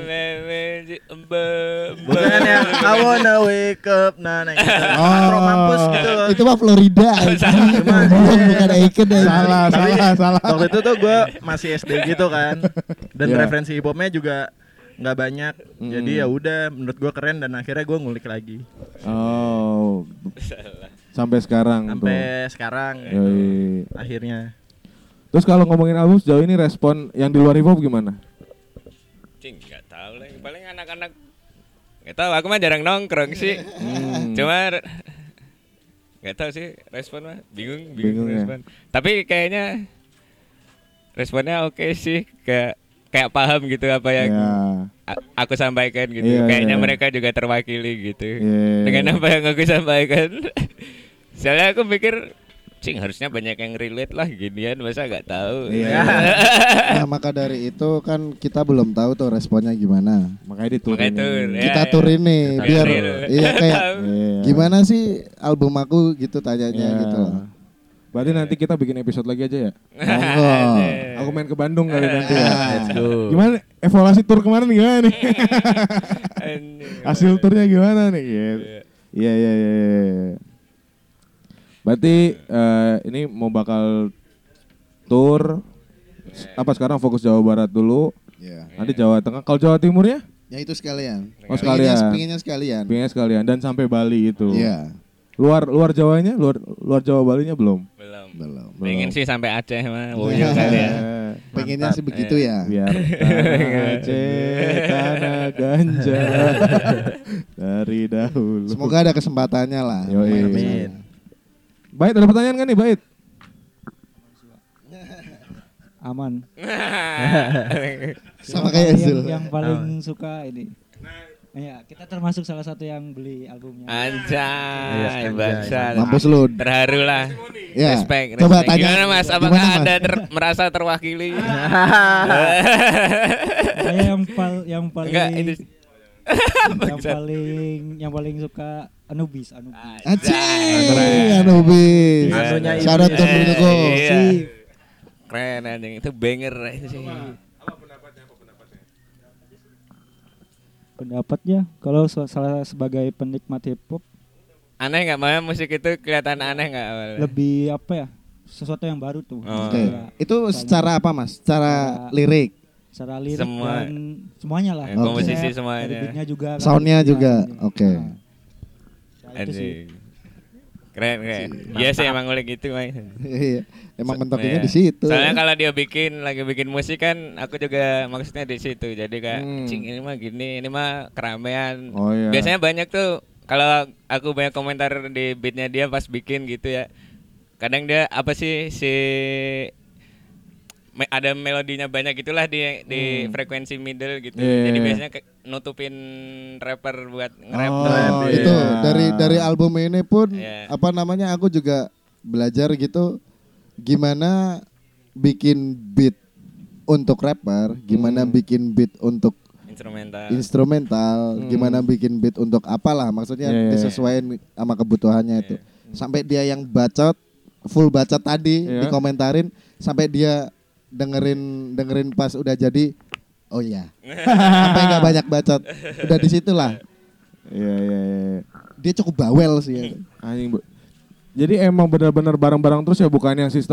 bukan yang I wanna wake up, nah, nah gitu. Afro mampus gitu loh. Itu mah Florida. anjing. Cuman- bukan Icon. anjing. Salah, Tapi salah, salah. waktu itu tuh gue masih S D gitu kan, dan Iya. referensi hip hopnya juga nggak banyak. Mm. Jadi ya udah menurut gue keren dan akhirnya gue ngulik lagi Oh. Sampai sekarang sampai tuh. sekarang Yoi. akhirnya. Terus kalau ngomongin album sejauh ini respon yang di luar hip hop gimana? Cing, nggak tahu lah. Paling anak-anak nggak tahu. Aku mah jarang nongkrong sih. Hmm. Cuma re- nggak tahu sih respon mah. Bingung, Bingung bingung, ya. respon. Tapi kayaknya responnya oke sih. Kayak kayak paham gitu apa yang Ya. a- aku sampaikan gitu. Iya, Kayaknya iya. mereka juga terwakili gitu. Iya. Dengan apa yang aku sampaikan. Soalnya aku mikir, cing harusnya banyak yang relate lah ginian, masa nggak tahu. Iya. Nah, maka dari itu kan kita belum tahu tuh responnya gimana. Makanya diturunin. Makanya tur, ya. Kita tur ini Kita biar tur. iya kayak Iya. gimana sih album aku gitu tanyanya Ya. gitu loh. Berarti nanti kita bikin episode lagi aja ya. Monggo. Aku main ke Bandung kali nanti ya. Let's go. Gimana evaluasi tur kemarin gimana nih? Anjing. Hasil turnya gimana nih? Gitu. Iya iya iya. iya. Berarti eh, ini mau bakal tur apa sekarang fokus Jawa Barat dulu, Iya. nanti Jawa Tengah. Kalau Jawa Timurnya? Ya itu sekalian. Oh, sekalian. Pengennya, pengennya sekalian. Pengennya sekalian dan sampai Bali itu. Iya. Luar luar Jawanya, luar luar Jawa Balinya belum. Belum. Belum. Pengen sih sampai Aceh mah. Iya. Woyo kali ya. Eh, Pengennya sih begitu ya. Biar tanah Aceh, tanah ganja dari dahulu. Semoga ada kesempatannya lah. Yoi. main ke Amin. sana. Bait, ada pertanyaan kan nih, Bait? Aman. Sama kayak yang, Zul. yang paling suka ini. Ya, kita termasuk salah satu yang beli albumnya. Anjay, Iya, bangsa. Mampus lu. Terharu lah. Ya. Respect, Coba respect. tanya. Gimana Mas? Apakah Gimana, Mas? Anda ter- merasa terwakili? Saya yang pal yang paling Enggak, itu yang paling yang paling suka Anubis, Anubis. Aceh, Anubis. Anunya ibu. Syarat Tom Eh, Nuko. iya. Keren anjing, itu banger itu sih. Pendapatnya kalau so- salah sebagai penikmat hip hop Aneh nggak Maya musik itu kelihatan aneh nggak awalnya? lebih apa ya? Sesuatu yang baru tuh. Oh. Oke. Secara- Itu secara apa, Mas? Secara lirik. secara lirik Semua. dan semuanya lah. Eh, komposisi Konsep, semuanya. dari beatnya juga. kan. Soundnya Nah, juga. ini. Oke. Nah, itu sih. Anjing. Keren keren. Iya sih emang ngulik gitu May. Iya. Emang mentoknya Iya. di situ. Soalnya kalau dia bikin lagi bikin musik kan, aku juga maksudnya di situ. Jadi kayak, Hmm. cing ini mah gini, ini mah keramaian. Oh iya. Biasanya banyak tuh kalau aku banyak komentar di beatnya dia pas bikin gitu ya. Kadang dia apa sih si me- ada melodinya banyak gitulah di di Hmm. frekuensi middle gitu. Iya, Jadi iya. biasanya ke- nutupin rapper buat nge-rap. Oh, tuh. iya. itu dari dari album ini pun Iya. apa namanya aku juga belajar gitu gimana bikin beat untuk rapper, gimana Hmm. bikin beat untuk Instrumental. instrumental, Hmm. gimana bikin beat untuk apalah maksudnya Iya, iya, iya. disesuaikan sama kebutuhannya itu. Sampai dia yang bacot full bacot tadi Iya. dikomentarin sampai dia dengerin dengerin pas udah jadi oh iya. Sampai nggak banyak bacot. Udah di situlah. Iya iya iya. Dia cukup bawel sih ya. Anjing, Bu. Jadi emang benar-benar bareng-bareng terus ya, bukan yang sistem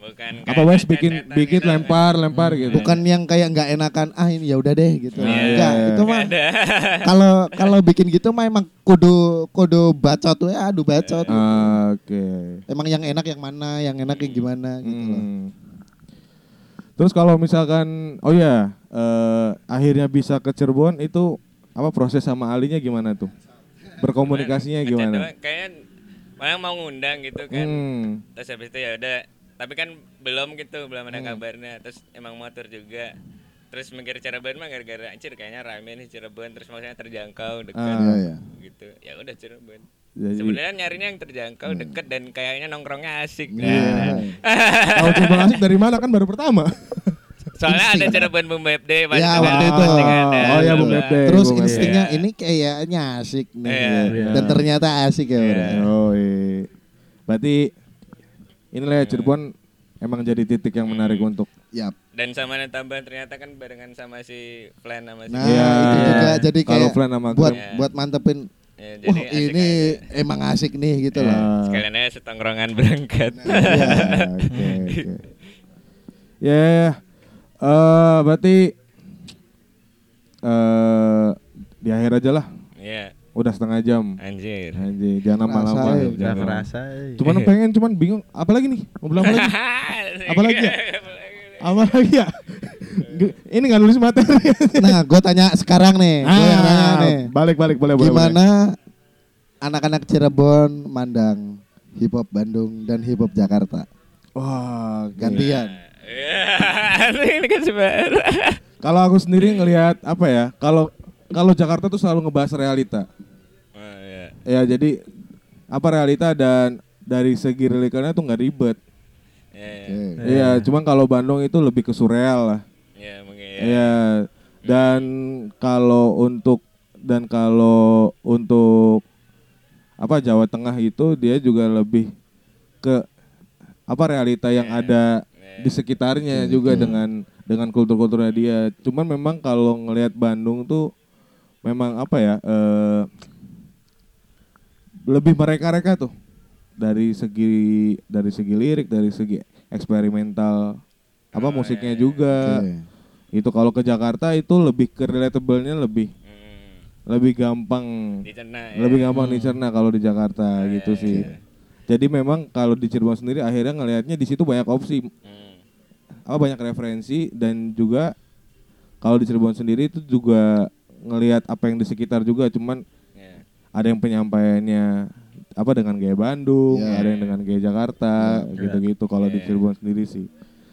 Bukan Apa kayak wes bikin tetetan bikin gitu. lempar lempar gitu. Bukan yang kayak nggak enakan ah ini ya udah deh gitu. Iya. Enggak, itu mah Nggak ada. kalau kalau bikin gitu mah emang kudu kudu bacot tuh ya, aduh bacot. Ah, Oke. Emang yang enak yang mana, yang enak yang gimana gitu loh. Hmm. Terus kalau misalkan oh ya eh, akhirnya bisa ke Cirebon itu apa proses sama Alinya gimana tuh? Berkomunikasinya Ngechat gimana? doang, kayaknya malah mau ngundang gitu kan. Hmm. Terus habis itu ya udah, tapi kan belum gitu, belum ada Hmm. kabarnya. Terus emang motor juga. Terus mikir Cirebon mah gara-gara anjir kayaknya rame nih Cirebon, terus maksudnya terjangkau dekat Ah. Iya, iya. gitu. Ya udah Cirebon. Jadi Sebenarnya nyarinya yang terjangkau, deket dan kayaknya nongkrongnya asik. Iya. tahu Cirebon asik dari mana kan baru pertama. Soalnya ada Cirebon Boom Web Day pas Ya, itu kan. waktu itu. postingannya. Oh, ya, Boom Web Day. Terus Boom Web Day. instingnya Iya. ini kayaknya asik nih. Iya. gitu. Dan ternyata asik ya, Bro. Oh iya. Berarti inilah ya Cirebon emang jadi titik yang menarik untuk Yap. Dan sama yang tambahan ternyata kan barengan sama si Plan sama si Nah, Iya. itu juga jadi Kalau kayak plan sama buat Grab. buat mantepin Ya, jadi wah asik ini aja. emang asik nih gitu Ya. loh. Sekalian aja setongkrongan berangkat. Iya. Oke, oke. Ya, ya. Eh, berarti eh di akhir aja lah. Iya, Udah setengah jam. anjir. Anjir, jangan lama-lama. Kerasa, ya. Udah Jangan lama. kerasa. eh. Cuman pengen, cuman bingung. Apa lagi nih? Mau bilang apa lagi? Apa lagi ya? Apa lagi ya? G- Ini nggak nulis materi. Nah, gue tanya sekarang nih, gue yang tanya nih. balik balik boleh boleh. boleh. Gimana anak-anak Cirebon mandang hip hop Bandung dan hip hop Jakarta? Wah, oke. Gantian. Ya, ini kan sebenarnya. Kalau aku sendiri ngelihat apa ya? Kalau kalau Jakarta tuh selalu ngebahas realita. Oh, iya. Ya jadi apa realita dan dari segi lirikannya tuh nggak ribet. Iya, iya. Oke. Iya, cuman kalau Bandung itu lebih ke surreal lah. Iya, mungkin ya. Iya. Dan kalau untuk dan kalau untuk apa Jawa Tengah itu dia juga lebih ke apa realita yang Iya. ada di sekitarnya juga dengan dengan kultur-kulturnya dia. Cuman memang kalau ngelihat Bandung tuh memang apa ya eh, lebih mereka-reka tuh dari segi dari segi lirik, dari segi eksperimental apa Oh, musiknya iya, iya. juga. Oke. Itu kalau ke Jakarta itu lebih ke relatable-nya lebih Hmm, lebih gampang dicerna ya. lebih gampang dicerna kalau di Jakarta Oh, gitu iya, sih. iya. Jadi memang kalau di Cirebon sendiri akhirnya ngelihatnya di situ banyak opsi, Hmm. apa banyak referensi dan juga kalau di Cirebon sendiri itu juga ngelihat apa yang di sekitar juga, cuman Iya. ada yang penyampaiannya apa dengan gaya Bandung, Iya. ada yang dengan gaya Jakarta, Iya. gitu-gitu kalau di Iya. Cirebon sendiri sih.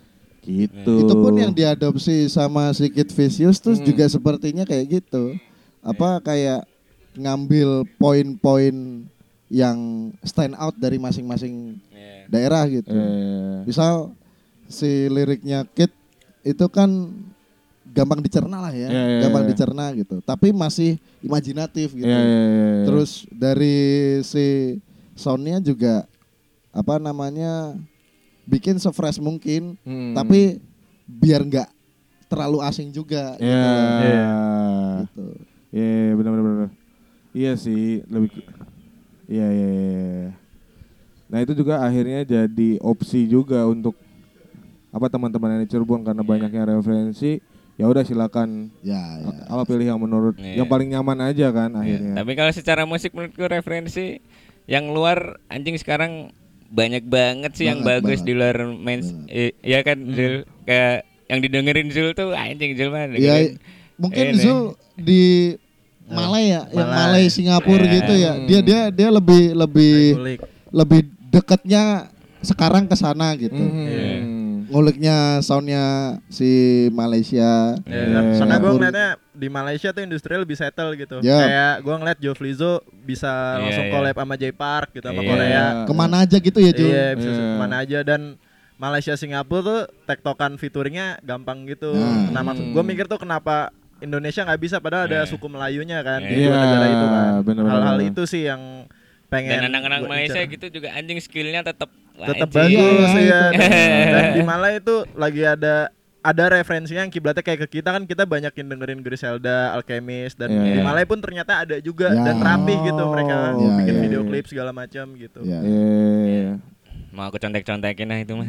Gitu. Itu pun yang diadopsi sama si Kid Vicious terus Hmm. juga sepertinya kayak gitu. Apa kayak ngambil poin-poin yang stand out dari masing-masing Iya. daerah gitu. Eh, Misal si liriknya Kid itu kan gampang dicerna lah ya, Iya, iya, gampang iya. dicerna gitu. Tapi masih imajinatif gitu. iya, iya, iya, iya. Terus dari si soundnya juga apa namanya bikin se-fresh mungkin, Hmm. tapi biar nggak terlalu asing juga. Iya. Gitu. Iya. Gitu. Iya, benar benar benar. Iya sih, lebih ke- Iya, iya, iya. Nah, itu juga akhirnya jadi opsi juga untuk apa teman-teman yang di Cirebon karena banyaknya referensi. Ya udah silakan Ya, ya. a- apa pilih yang menurut Iya. yang paling nyaman aja kan Iya. akhirnya. Tapi kalau secara musik menurutku referensi yang luar anjing sekarang banyak banget sih yang Banget, bagus banget. di luar main. Banget. Iya kan Zul, kayak yang didengerin Zul tuh anjing Zul mah Ya, dengerin. mungkin Ini. Zul di Malay ya, yang Malay. Malay Singapura Iya. gitu ya. Dia dia dia lebih lebih Kulik. lebih dekatnya sekarang ke sana gitu. Hmm. Iya. Nguliknya soundnya si Malaysia. Ya, Iya. karena gue Singapura. ngeliatnya di Malaysia tuh industri lebih settle gitu. Ya. Kayak gue ngeliat Joe Flizzo bisa Iya, langsung iya. collab sama J Park gitu sama Iya. Korea. Kemana aja gitu ya, Jul? Iya, bisa Iya. kemana aja dan Malaysia Singapura tuh tektokan featuringnya gampang gitu. Nah. Nah, maksud gue mikir tuh kenapa Indonesia nggak bisa padahal ada Iya. suku Melayunya kan di Iya, dua negara itu kan. bener-bener. Hal-hal itu sih yang pengen Dan anak-anak gua Malaysia incer. gitu juga anjing skillnya tetap tetap anjing. bagus Iya, ya. itu. Dan di Malay itu lagi ada ada referensinya yang kiblatnya kayak ke kita kan kita banyakin dengerin Griselda, Alchemist dan Iya, di iya. Malay pun ternyata ada juga Ya. dan rapih gitu mereka Oh, bikin iya, video iya. klip segala macam gitu. Ya. Iya. Mau aku contek-contekin lah itu mah.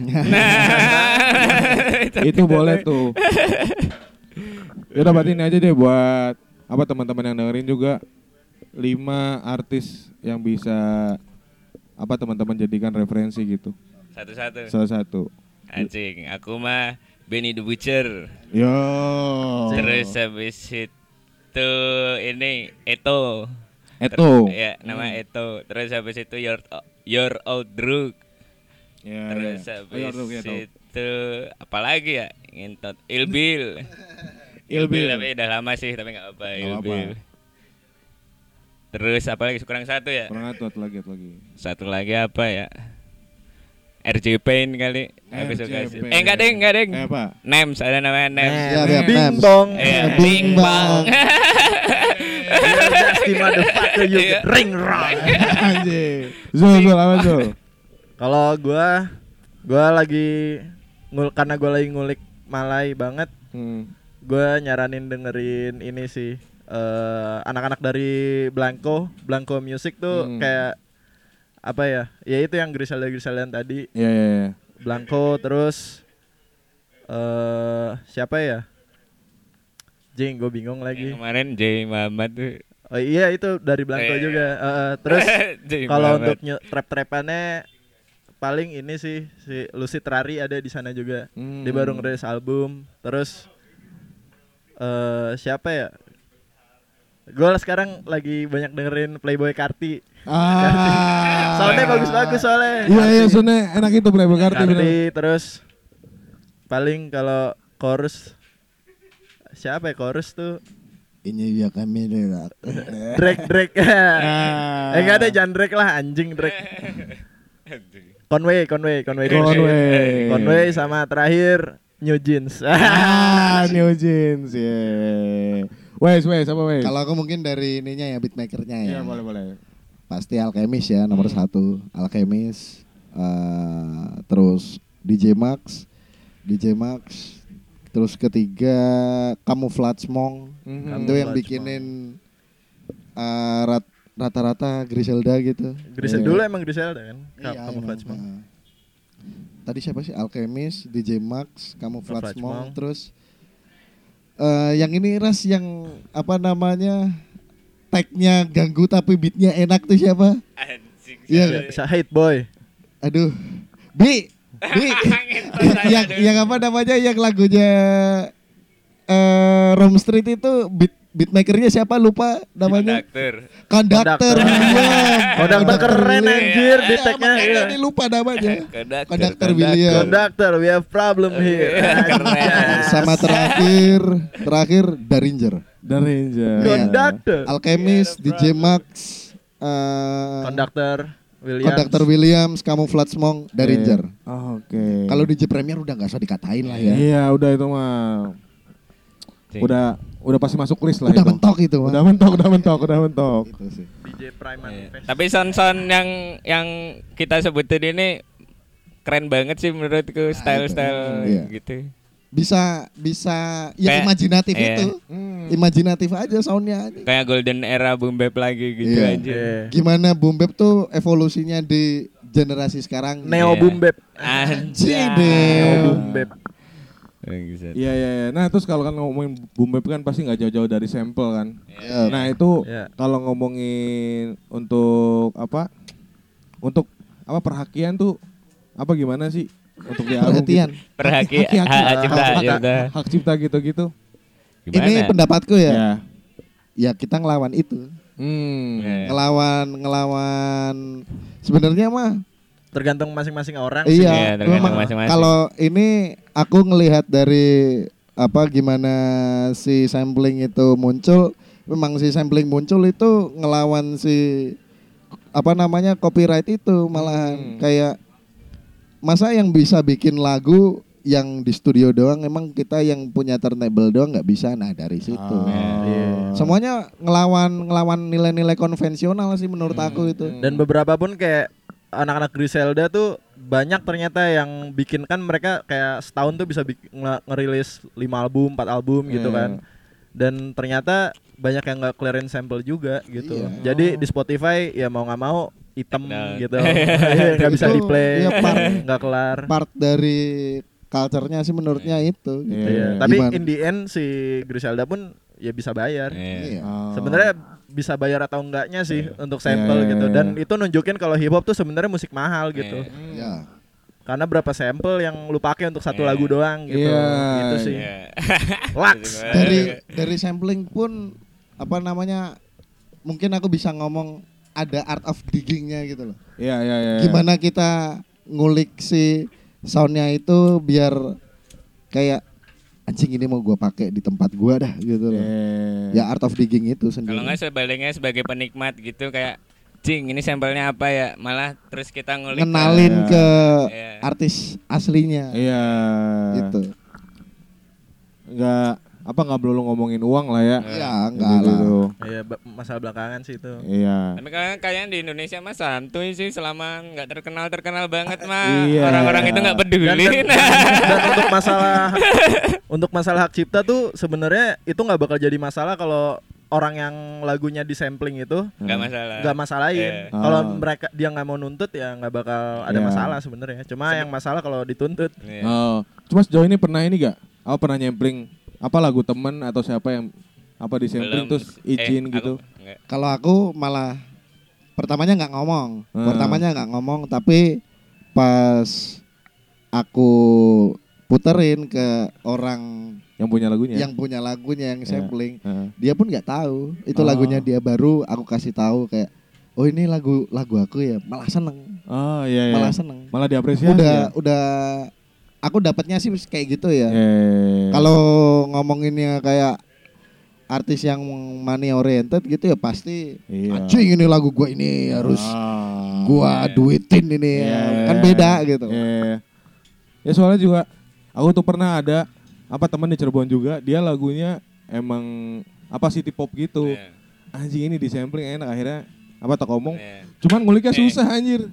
Itu boleh tuh. Yaudah berarti ini aja deh buat apa teman-teman yang dengerin juga lima artis yang bisa apa teman-teman jadikan referensi gitu. Satu-satu. Salah satu. Anjing, aku mah Benny the Butcher. Yo. Terus habis itu ini Eto. Eto. Ter- ya, nama Eto. Terus habis itu Your Your Old Drug. Ya, Terus ya. habis Ayo, Druk, ya, Druk. itu apa lagi ya? Ngintot Ilbil. Ilbil. Tapi udah lama sih, tapi enggak apa Nggak apa. Ilbil. Terus apa lagi? Kurang satu ya? Kurang satu lagi, satu lagi. Satu lagi apa ya? R J Pain kali. Aku R J suka sih. Pain. Eh enggak deng, enggak deng. Eh, apa? Nems, ada namanya Nems. Nems. Ya, biar Bing Nems. bong. Iya, Bing Bing bang. Bang. That's the motherfucker you Iya. get ring wrong. Anjir. Zul, Zul, apa Zul? Kalau gua gua lagi ngul karena gua lagi ngulik Malay banget, Hmm. gua nyaranin dengerin ini sih eh, anak-anak dari Blanco, Blanco Music tuh Hmm. kayak apa ya? Ya itu yang Griselda-Griselda tadi, Iya, iya, iya. Blanco terus eh siapa ya? Jing, gue bingung Yang lagi. kemarin Jay Muhammad tuh. Oh iya itu dari Blanco Eh. juga. Eh, eh, terus Jay kalau Muhammad. untuk nye- trap-trapannya paling ini sih si Lucid Rari ada di sana juga. Hmm. Dia baru ngerilis album. Terus eh siapa ya? Gue sekarang lagi banyak dengerin Playboy Carti. Ah. Soalnya bagus-bagus soalnya. Iya, iya, soalnya enak itu Playboy Carti. Carti bener. terus paling kalau chorus siapa ya chorus tuh? Ini dia kami deh. Drake Drake. Ah. eh enggak ada jangan Drake lah anjing Drake. Conway Conway Conway Conway. Conway sama terakhir New Jeans. Ah, New Jeans. Yeah. Wes, wes, apa wes? Kalau aku mungkin dari ininya ya beatmakernya ya. Iya, boleh, boleh. Pasti Alchemist ya nomor Hmm. satu. Alchemist. eh, terus D J Max, D J Max. Terus ketiga Camouflage Monk. Mhm. Itu yang Camouflage bikinin eh, rat- rata-rata Griselda gitu. Griselda Iya. dulu emang Griselda kan? Iya, Kamu emang. Flash Monk. Heeh. Tadi siapa sih? Alchemist, D J Max, Camouflage Camouflage Monk, Monk. terus eh yang ini Ras yang apa namanya? Tag-nya ganggu tapi beatnya enak tuh siapa? Anjing. Iya. Sa Hate Boy. Aduh. Bi, Bi. yang yang apa namanya? Yang lagunya eh Rome Street itu beat beatmakernya siapa lupa namanya? Konduktor. Konduktor William. Konduktor keren William. anjir di Ya, tagnya. makanya Iya. ini lupa namanya. Konduktor. Konduktor William. Konduktor, we have problem here. Keren. Sama terakhir terakhir Daringer. The Ranger. Konduktor. Alchemist, D J Max, eh Konduktor Williams. Konduktor Williams, Camouflage Monk, Daringer. Oh, oke. Kalau D J Premier udah nggak usah dikatain lah ya. Iya, udah itu mah. Udah udah pasti masuk list lah Udah itu. mentok itu, Bang. Udah mentok, udah mentok, udah mentok. Itu sih. D J Prime Manifest. Tapi son-son yang yang kita sebutin ini keren banget sih menurutku style-style Iya. gitu. Bisa bisa ya Kayak- imajinatif iya. itu. Imajinatif aja soundnya aja. Kayak golden era boom bap lagi gitu Iya. aja. Iya. Gimana boom bap tuh evolusinya di generasi sekarang? Neo Iya. Boom Bap. Anjing. Neo Boom Bap. Iya, iya, iya. Nah, terus kalau kan ngomongin boom bap kan pasti nggak jauh-jauh dari sampel kan. Iya. Nah, itu Iya. kalau ngomongin untuk apa? Untuk apa perhakian tuh apa gimana sih? Untuk di album Perhatian. gitu? Perhaki Haki, haki. hak cipta Hak- hak- cipta. hak cipta gitu-gitu. Gimana? Ini pendapatku ya. Ya. Ya kita ngelawan itu. Hmm. Iya. Ngelawan ngelawan sebenarnya mah Tergantung masing-masing orang sih. Iya, iya. tergantung Memang masing-masing. kalau ini aku ngelihat dari apa gimana si sampling itu muncul, memang si sampling muncul itu ngelawan si apa namanya copyright itu malahan Hmm. kayak masa yang bisa bikin lagu yang di studio doang, emang kita yang punya turntable doang nggak bisa. Nah dari situ Oh. Iya. semuanya ngelawan ngelawan nilai-nilai konvensional sih menurut aku itu. Dan beberapa pun kayak anak-anak Griselda tuh banyak ternyata yang bikin kan mereka kayak setahun tuh bisa bik- nge- ngerilis lima album, empat album gitu Iya. kan. Dan ternyata banyak yang nggak clearin sampel juga gitu. Iya. Jadi di Spotify ya mau nggak mau item Nah. gitu. Nggak bisa Itu, di-play, iya, part. nggak kelar. Part dari culture-nya sih menurutnya itu gitu. Iya. Iya. Tapi Gimana? in the end si Griselda pun ya bisa bayar. Iya. Iya. Oh. Sebenarnya bisa bayar atau enggaknya sih untuk sampel Iya, iya, gitu iya. dan itu nunjukin kalau hip hop tuh sebenarnya musik mahal gitu. Iya. Ya. Karena berapa sampel yang lu pakai untuk satu Iya. lagu doang gitu. Iya. Gitu sih. Iya. Lux. Dari dari sampling pun apa namanya mungkin aku bisa ngomong ada art of diggingnya gitu loh. Iya, iya, iya. Gimana kita ngulik si soundnya itu biar kayak anjing ini mau gua pakai di tempat gua dah gitu loh. Iya. Ya art of digging itu Kalau sendiri. nggak sebaliknya sebagai penikmat gitu kayak cing ini sampelnya apa ya, malah terus kita ngulik Ngenalin Iya. ke Iya. artis aslinya Iya. gitu. Enggak apa nggak perlu ngomongin uang lah ya. Ya enggak lah. Gitu. Iya, ba- masalah belakangan sih itu. Iya. Tapi kayaknya kayaknya di Indonesia mah santuy sih selama nggak terkenal terkenal banget mah Iya. orang-orang itu nggak peduli. Dan, dan, dan untuk masalah untuk masalah hak cipta tuh sebenarnya itu nggak bakal jadi masalah kalau orang yang lagunya disampling itu Nggak masalah. nggak masalahin. Iya. Kalau Ah. mereka dia nggak mau nuntut ya nggak bakal ada Iya. masalah sebenarnya. Cuma yang masalah kalau dituntut. Iya. Oh, cuma sejauh ini pernah ini gak? Apa pernah nyempling apa lagu temen atau siapa yang apa di sampling Belum. terus izin Eh, gitu? aku- nggak. Kalau aku malah pertamanya nggak ngomong, Hmm. pertamanya nggak ngomong, tapi pas aku puterin ke orang Yang punya lagunya. yang punya lagunya yang Iya. sampling, Heeh. dia pun nggak tahu itu Oh. lagunya dia baru. Aku kasih tahu kayak, oh ini lagu lagu aku ya, malah seneng, Oh iya iya. malah seneng. Malah diapresiasi. Udah ya? udah, aku dapatnya sih kayak gitu ya. Eh. Kalau ngomonginnya kayak artis yang money oriented gitu ya pasti Iya. anjing ini lagu gua ini harus Ah. gua duitin ini ya. Iya. Kan beda gitu. Iya. Ya soalnya juga aku tuh pernah ada apa teman di Cirebon juga, dia lagunya emang apa city pop gitu. Iya. Anjing ini di sampling enak akhirnya apa tak ngomong. Iya. Cuman nguliknya Eh. susah anjir.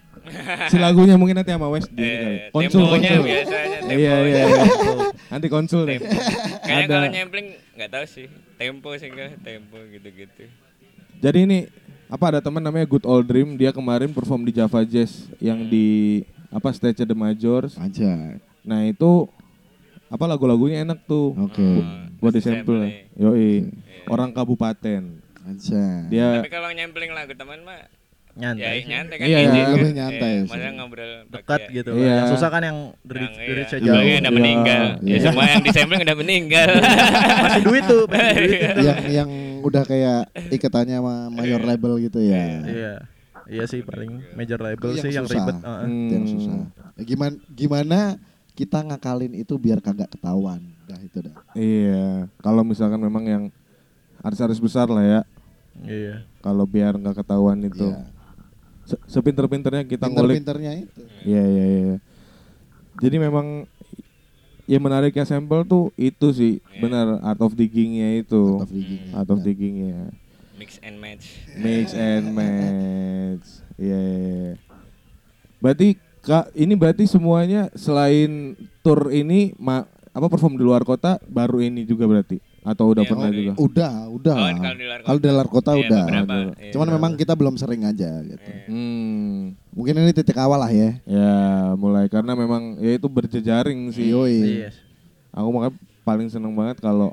Si lagunya mungkin nanti sama West di Eh, kali. Konsul temponya konsul. biasanya, Iya iya. temponya. iya. Nanti konsul deh. Tempo. Kayaknya Ada. kalau nyempling nggak tahu sih. Tempo sih enggak, tempo gitu-gitu. Jadi ini apa ada teman namanya Good Old Dream, dia kemarin perform di Java Jazz yang di apa stage The Majors. Aja. Nah itu apa lagu-lagunya enak tuh. Oke. Hmm. Buat di sampel. Yoi. Orang kabupaten. Aja. Dia Tapi kalau nyempling lagu teman mah Nyantai. ya sih. nyantai kan Iya, izin iya, kan. lebih nyantai Iya, sih. Masa ngobrol Dekat pakai- gitu. Iya. Yang susah kan yang dari Yang dari iya, jauh. sebagian udah Iya. meninggal. Ya Iya. semua yang di sampling udah meninggal. Masih duit tuh, masih duit itu. yang yang udah kayak ikatannya sama mayor label gitu ya. Iya. Iya sih paling major label Itu yang sih yang susah. ribet. Heeh. Itu yang susah. Ya, gimana gimana kita ngakalin itu biar kagak ketahuan. Dah itu dah. iya. Kalau misalkan memang yang artis-artis besar lah ya. Iya. Kalau biar nggak ketahuan itu. Iya. Se- Sepinter-pinternya kita ngulik. Pinter-pinternya itu. Iya iya iya. Jadi memang ya menariknya sampel tuh itu sih benar art of diggingnya itu. Art of diggingnya. Art of Ya. diggingnya. Mix and match. Mix and match. Iya. iya, iya. Berarti Kak, ini berarti semuanya selain tour ini ma- apa perform di luar kota baru ini juga berarti atau udah Iya, pernah oh, juga? Udah, udah. Oh, kalau di luar Kalau di luar kota Iya, udah. beberapa. Iya. Cuman memang kita belum sering aja gitu. Iya. Hmm. Mungkin ini titik awal lah ya. Ya, mulai karena memang ya itu berjejaring sih. Yoi. Iya. Aku makanya paling seneng banget kalau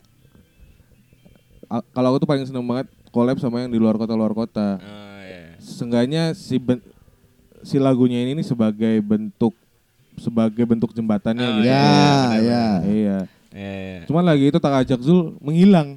a- kalau aku tuh paling seneng banget collab sama yang di luar kota luar kota. Oh iya. Seenggaknya si ben- si lagunya ini nih sebagai bentuk sebagai bentuk jembatannya Oh, gitu. Ya, benar-benar. ya. Iya. Iya, iya. Cuman lagi itu tak ajak Zul menghilang.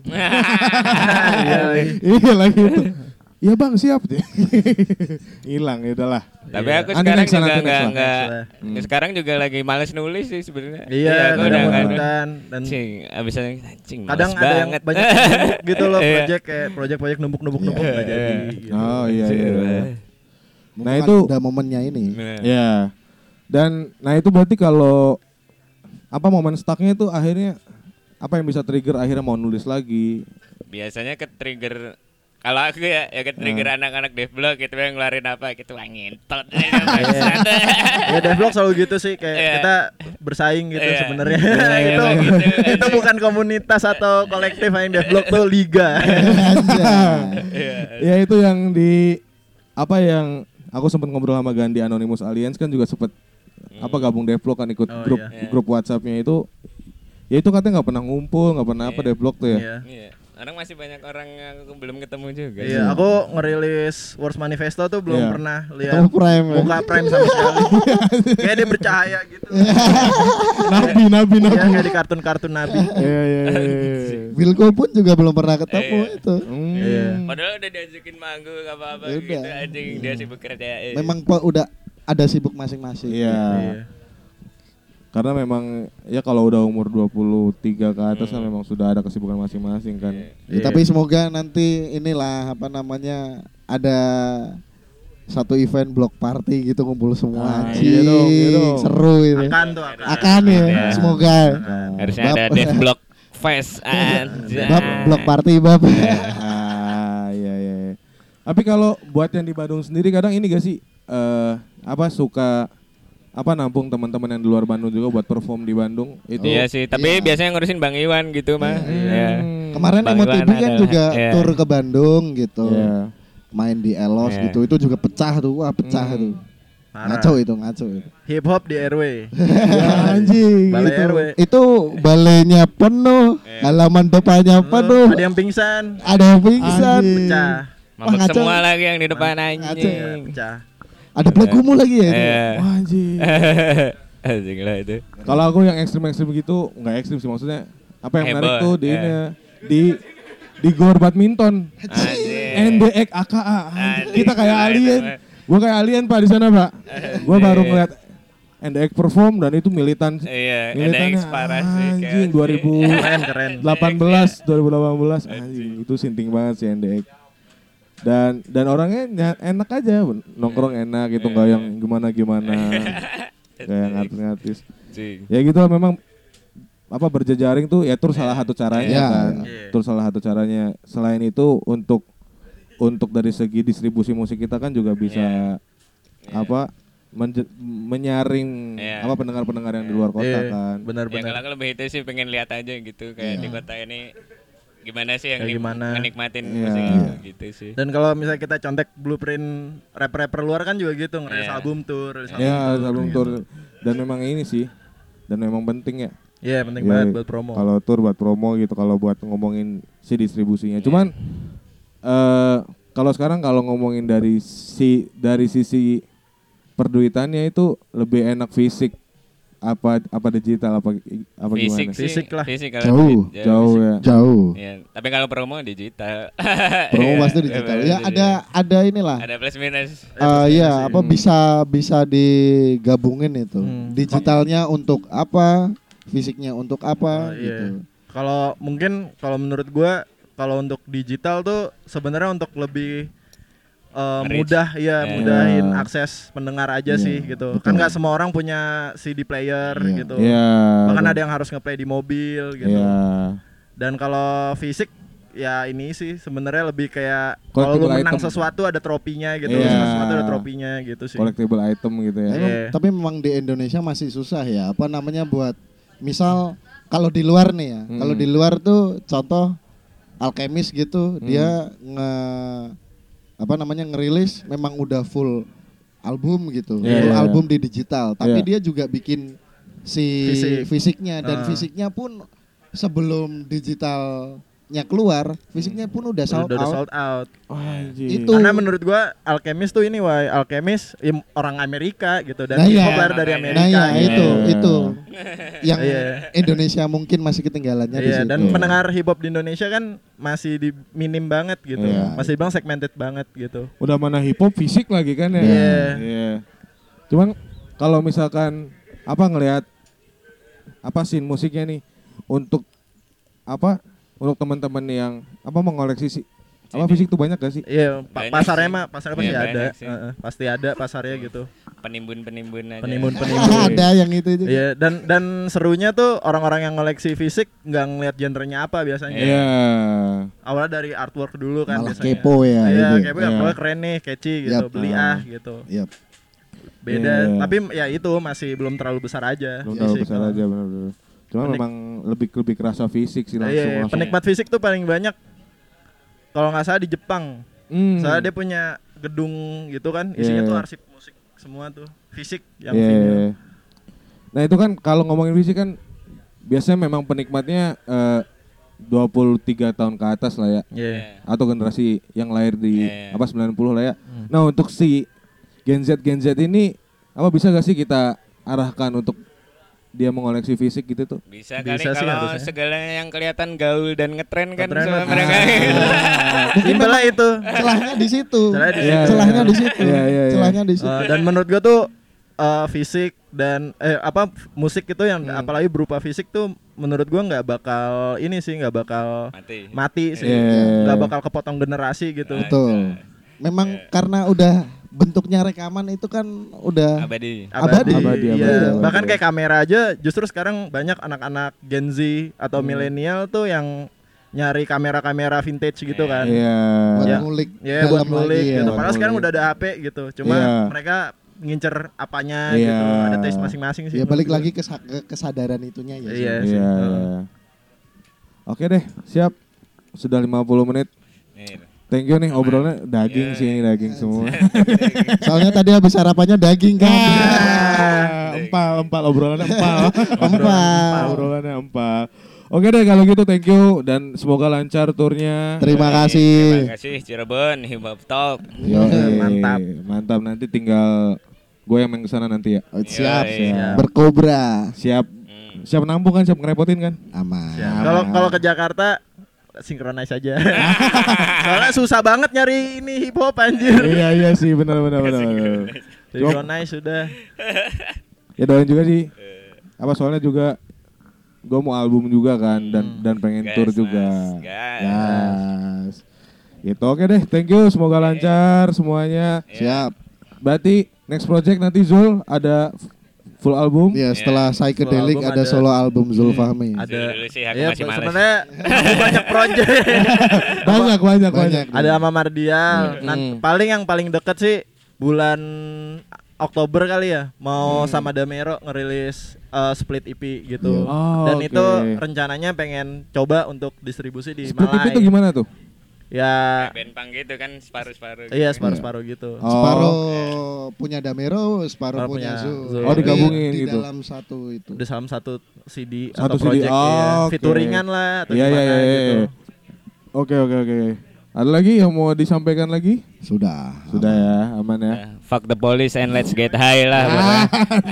Iya. Iya lagi itu. Iya bang siap deh. Hilang ya udahlah. Tapi Iya. aku Nanti sekarang next lah, juga nanti next enggak lah. enggak Next lah. Hmm. sekarang juga lagi males nulis sih sebenarnya. Iya, aku udah udah enggak monoton dan Cing, abis itu anjing males kadang ada yang banget. banyak numpuk gitu loh Iya. project kayak project-project numpuk-numpuk-numpuk Iya. nggak jadi. gitu. Oh iya iya. iya. Mungkin Nah, itu- udah momennya ini. Nah, Ya. Dan nah itu berarti kalau apa momen stucknya itu akhirnya apa yang bisa trigger akhirnya mau nulis lagi. biasanya ke trigger kalau aku ya, ya ke trigger anak-anak develop gitu yang ngeluarin apa gitu wah ngentot. Ya devlog selalu gitu sih kayak Iya. kita bersaing gitu Iya. sebenarnya. Bersaing itu emang gitu, itu anjing. bukan komunitas atau kolektif yang devlog tuh liga. Ya itu yang di apa yang aku sempat ngobrol sama Gandhi Anonymous Alliance kan juga sempat Hmm. apa gabung Devlog kan ikut Oh, grup iya. grup WhatsApp-nya itu. Ya itu katanya nggak pernah ngumpul, nggak pernah apa Iya. Devlog tuh ya. Iya. Iya. Orang masih banyak orang yang aku belum ketemu juga. Iya, aku ngerilis Words Manifesto tuh belum Iya. pernah lihat Ketemu Prime, ya? muka Prime sama sekali. Kayak dia bercahaya gitu. Nabi, nabi, Iya, nabi. kayak di kartun-kartun Nabi. Iya, iya, iya. Wilco pun juga belum pernah ketemu Iya. itu. Hmm. Iya. Padahal udah diajakin manggung apa-apa Udah. gitu anjing dia sibuk kerja. eh. Memang po- udah ada sibuk masing-masing. Iya. Iya. Karena memang ya kalau udah umur dua puluh tiga ke atas kan Hmm. memang sudah ada kesibukan masing-masing kan. Iya. Ya, tapi semoga nanti inilah apa namanya ada satu event block party gitu ngumpul semua. Ah, Anjing, iya dong, iya dong. seru itu. Akan tuh akan. Akan ya, Iya. semoga. Harusnya Bab. ada Dev Block Fest aja. Bab block party bab. Ah, iya, iya. iya. Tapi kalau buat yang di Bandung sendiri kadang ini gak sih eh apa suka apa nampung teman-teman yang di luar Bandung juga buat perform di Bandung itu. Iya sih, tapi Iya. biasanya ngurusin Bang Iwan gitu mah. Iya. Kemarin Bang Emo Iwan T V kan adalah- juga iya. tur ke Bandung gitu. Iya. Main di Elos Iya. gitu. Itu juga pecah tuh. Wah, pecah Hmm. tuh. Parah. Ngaco itu, ngaco itu. Hip hop di R W. Ya, anjing. Balai gitu. R W. Itu balainya penuh, Iya. halaman depannya penuh. Ada yang pingsan. Ada yang pingsan. Anjing. Pecah. Mabuk ngaco. semua lagi yang di depan Ngaco. anjing. Iya, pecah. Ada Black Kumu lagi ya itu. Iya. Wah, anjing. Anjing lah itu. Kalau aku yang ekstrim-ekstrim gitu nggak ekstrim sih maksudnya. Apa yang Heboh, menarik tuh di iya. ini ya, di di gor badminton. Anjing. N D X A K A. anjing. Anjing, Kita kayak gila itu, alien. Pak. Gua kayak alien Pak di sana, Pak. Gua baru ngeliat N D X perform dan itu militan. Iya, militannya N D X parah sih, anjing kayak- dua ribu Keren, keren. delapan belas dua ribu delapan belas anjing itu sinting banget sih N D X. Dan dan orangnya ny- enak aja, nongkrong enak gitu, nggak yang gimana-gimana. Kayak yang artis-artis. Anjing. Ya gitu lah memang apa berjejaring tuh ya tur salah satu caranya Iya. kan. Iya. Tur salah satu caranya. Selain itu untuk untuk dari segi distribusi musik kita kan juga bisa Iya. apa menje- menyaring Iya. apa pendengar-pendengar yang di luar kota Iya, kan. Ya benar-benar. kalau aku lebih itu sih pengen lihat aja gitu kayak di kota ini gimana sih yang Kayak nik- gimana. menikmatin Iya. musik itu gitu sih. Dan kalau misalnya kita contek blueprint rapper-rapper luar kan juga gitu, ngerilis Iya. album tour, rilis album Ya, tour, album gitu. tour dan memang ini sih dan memang penting ya. Iya, penting Ya, banget buat promo. Kalau tour buat promo gitu, kalau buat ngomongin si distribusinya. Cuman eh kalau sekarang kalau ngomongin dari si dari sisi perduitannya itu lebih enak fisik apa apa digital apa apa Fisik gimana? sih, Fisik lah. fisik kalau Jauh, digi- Jauh fisik. ya. Jauh. Iya, tapi kalau promo digital. Promo Iya, pasti digital. Ya ada ada inilah. ada plus minus. Eh ya, apa Hmm. bisa bisa digabungin itu. Hmm. Digitalnya untuk apa? Fisiknya untuk apa Oh, iya. gitu. Kalau mungkin kalau menurut gua kalau untuk digital tuh sebenarnya untuk lebih eh, Reach. mudah ya, Iya. mudahin akses pendengar aja Iya, sih gitu. betul. Kan nggak semua orang punya C D player Iya. gitu. Iya. Bahkan ada yang harus ngeplay di mobil gitu. Iya. Dan kalau fisik ya ini sih sebenarnya lebih kayak kalau lu Collectible menang item. sesuatu ada tropinya gitu, Iya. lu sesuatu ada tropinya gitu sih. Collectible item gitu ya. Emang- Iya. Tapi memang di Indonesia masih susah ya. Apa namanya buat misal kalau di luar nih ya. Hmm. Kalau di luar tuh contoh Alchemist gitu, Hmm. dia nge apa namanya ngerilis memang udah full album gitu. Iya, full iya. album di digital, tapi Iya. dia juga bikin si Fisik. fisiknya dan Ah. fisiknya pun sebelum digitalnya keluar, fisiknya pun udah sold udah, udah out. sold out. Anjing. Itu. Karena menurut gua Alchemist tuh ini wah Alchemist im- orang Amerika gitu dan Nah, hip iya. hop lahir dari Nah, Amerika. Nah ya gitu. itu Iya. itu yang Iya. Indonesia mungkin masih ketinggalannya di Iya, situ. dan pendengar hip hop di Indonesia kan masih di minim banget gitu. Iya. Masih bang segmented banget gitu. Udah mana hip hop fisik lagi kan ya. Iya. Iya. Cuman kalau misalkan apa ngelihat apa scene musiknya nih untuk apa untuk teman-teman yang apa mengoleksi si apa Ini. fisik tuh banyak gak sih? Iya, pa- Banyak pasarnya sih. mah pasarnya pasti Iya, ada. banyak sih. Heeh, pasti ada pasarnya gitu. Penimbun-penimbun aja. Penimbun-penimbun. Ada yang itu itu. Iya, dan dan serunya tuh orang-orang yang ngoleksi fisik nggak ngeliat genrenya apa biasanya. Iya. Awalnya dari artwork dulu kan Malah biasanya. kepo ya. Iya, itu. kepo Iya. ya, pokoknya keren nih, catchy gitu, Yap. beli Ah. ah gitu. Yap. Beda, Iya. tapi ya itu masih belum terlalu besar aja. Belum terlalu fisik. besar aja benar-benar. Cuma Penik- memang lebih lebih kerasa fisik sih Iya, langsung iya, langsung. penikmat fisik tuh paling banyak kalau nggak salah di Jepang. Hmm. Soalnya dia punya gedung gitu kan, isinya Yeah. tuh arsip musik semua tuh, fisik yang Iya, vinyl. iya. Nah itu kan kalau ngomongin fisik kan biasanya memang penikmatnya eh, dua puluh tiga tahun ke atas lah ya. Iya. Atau generasi yang lahir di Iya. apa sembilan puluh lah ya. Hmm. Nah untuk si Gen Z Gen Z ini apa bisa gak sih kita arahkan untuk dia mengoleksi fisik gitu tuh? Bisa, Bisa kali sih kalau harusnya. segala yang kelihatan gaul dan ngetren kan Ngetren sama lah. mereka. Simpelnya itu. Celahnya di situ. Celahnya di Iya, situ. Celahnya di situ. Iya, iya, iya. Celahnya di situ. Eh, dan menurut gua tuh eh, fisik dan eh apa f- musik itu yang Hmm. apalagi berupa fisik tuh menurut gua nggak bakal ini sih nggak bakal Mati. mati sih, Iya. nggak bakal kepotong generasi gitu. Betul. Memang karena udah bentuknya rekaman itu kan udah Abadi. Abadi. Abadi, Iya. abadi, abadi. Bahkan kayak kamera aja justru sekarang banyak anak-anak Gen Z atau Hmm. milenial tuh yang nyari kamera-kamera vintage gitu kan. Iya. buat Ya. ngulik Ya dalam buat ngulik lagi ya. gitu. buat Padahal sekarang ngulik. udah ada H P gitu. Cuma Iya. mereka ngincer apanya Iya. gitu. Ada taste masing-masing sih. Ya balik menurut lagi ke, ke kesadaran itunya ya. gua. sih. Iya Iya. sih. iya. Heeh. Oke deh, siap. Sudah lima puluh menit. Nih. Thank you nih obrolannya daging Iya. sih ini daging semua. Soalnya tadi habis sarapannya daging kan. Ah, empal, empal obrolannya empal. Empal. obrolannya empal. Oke deh kalau gitu thank you dan semoga lancar turnya. Terima Terima kasih. kasih Cirebon Hip Hop Talk. Yo, Mantap. Mantap nanti tinggal gue yang main kesana nanti ya. Oh, siap. Yoi. Siap. Berkobra. Siap. Hmm. Siap nampung kan, siap ngerepotin kan? Aman. Ya, Kalau kalau ke Jakarta sinkronize aja. Soalnya susah banget nyari ini hip hop anjir. iya iya sih benar benar benar. benar. Sinkronize sudah. Ya doain juga sih. Apa soalnya juga gue mau album juga kan dan dan pengen Gas, tour Mas. juga. Gas. Gas. Gitu oke deh, thank you, semoga lancar semuanya. Siap. Berarti next project nanti Zul ada f- full album. Ya setelah psychedelic album ada ada. solo album Zulfahmi. Ada. Dulu sih aku Iya, masih males. sebenarnya aku banyak project. Banyak banyak banyak. Banyak. Ada sama Mardial. Hmm. Nan- paling yang paling deket sih bulan Oktober kali ya, mau sama Damero ngerilis uh, split E P gitu. Oh, Dan oke. itu rencananya pengen coba untuk distribusi di Split Malai. itu gimana tuh? Ya, Kayak band punk gitu kan separuh-separuh. iya gitu. separuh-separuh gitu. Oh. Separuh punya Damero, separuh Separuh punya punya Zul. Zul. Oh, digabungin Di- di gitu. dalam satu itu. Udah salam satu C D Satu atau C D. project Oh, ya. oke. Featuringan lah atau Iya iya gimana iya. gitu. iya. Oke oke oke. Ada lagi yang mau disampaikan lagi? Sudah. Sudah ya, aman ya. Nah, fuck the police and let's get high lah. pokoknya.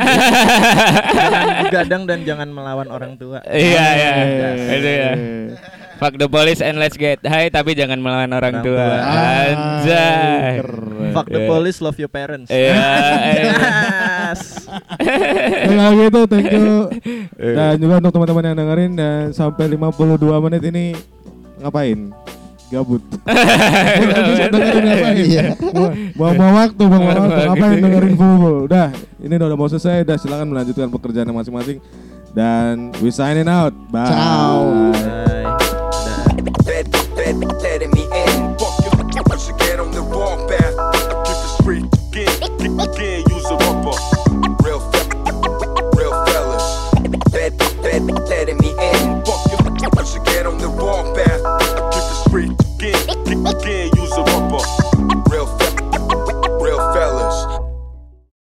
Jangan begadang dan jangan melawan orang tua. Iya iya. Eh, Itu ya. Fuck the police and let's get high tapi jangan melawan orang Orang tua. tua. Anjay. Keren. Fuck the Iya. police, love your parents. Iya. iya. Yes. Ya, kalau gitu thank you. Dan juga untuk teman-teman yang dengerin dan sampai lima puluh dua menit ini ngapain? Gabut. Bisa dengerin ngapain? Iya. Mau mau waktu, mau mau waktu. Ngapain dengerin full? Udah, ini udah mau selesai. Udah silakan melanjutkan pekerjaan masing-masing. Dan we signing out. Bye. Ciao. Bye. Let, let, letting me in. Fuck you, you should get on the wrong path. Keep it straight again, again, use a rubber. Real, fe- real fellas. Let, let, letting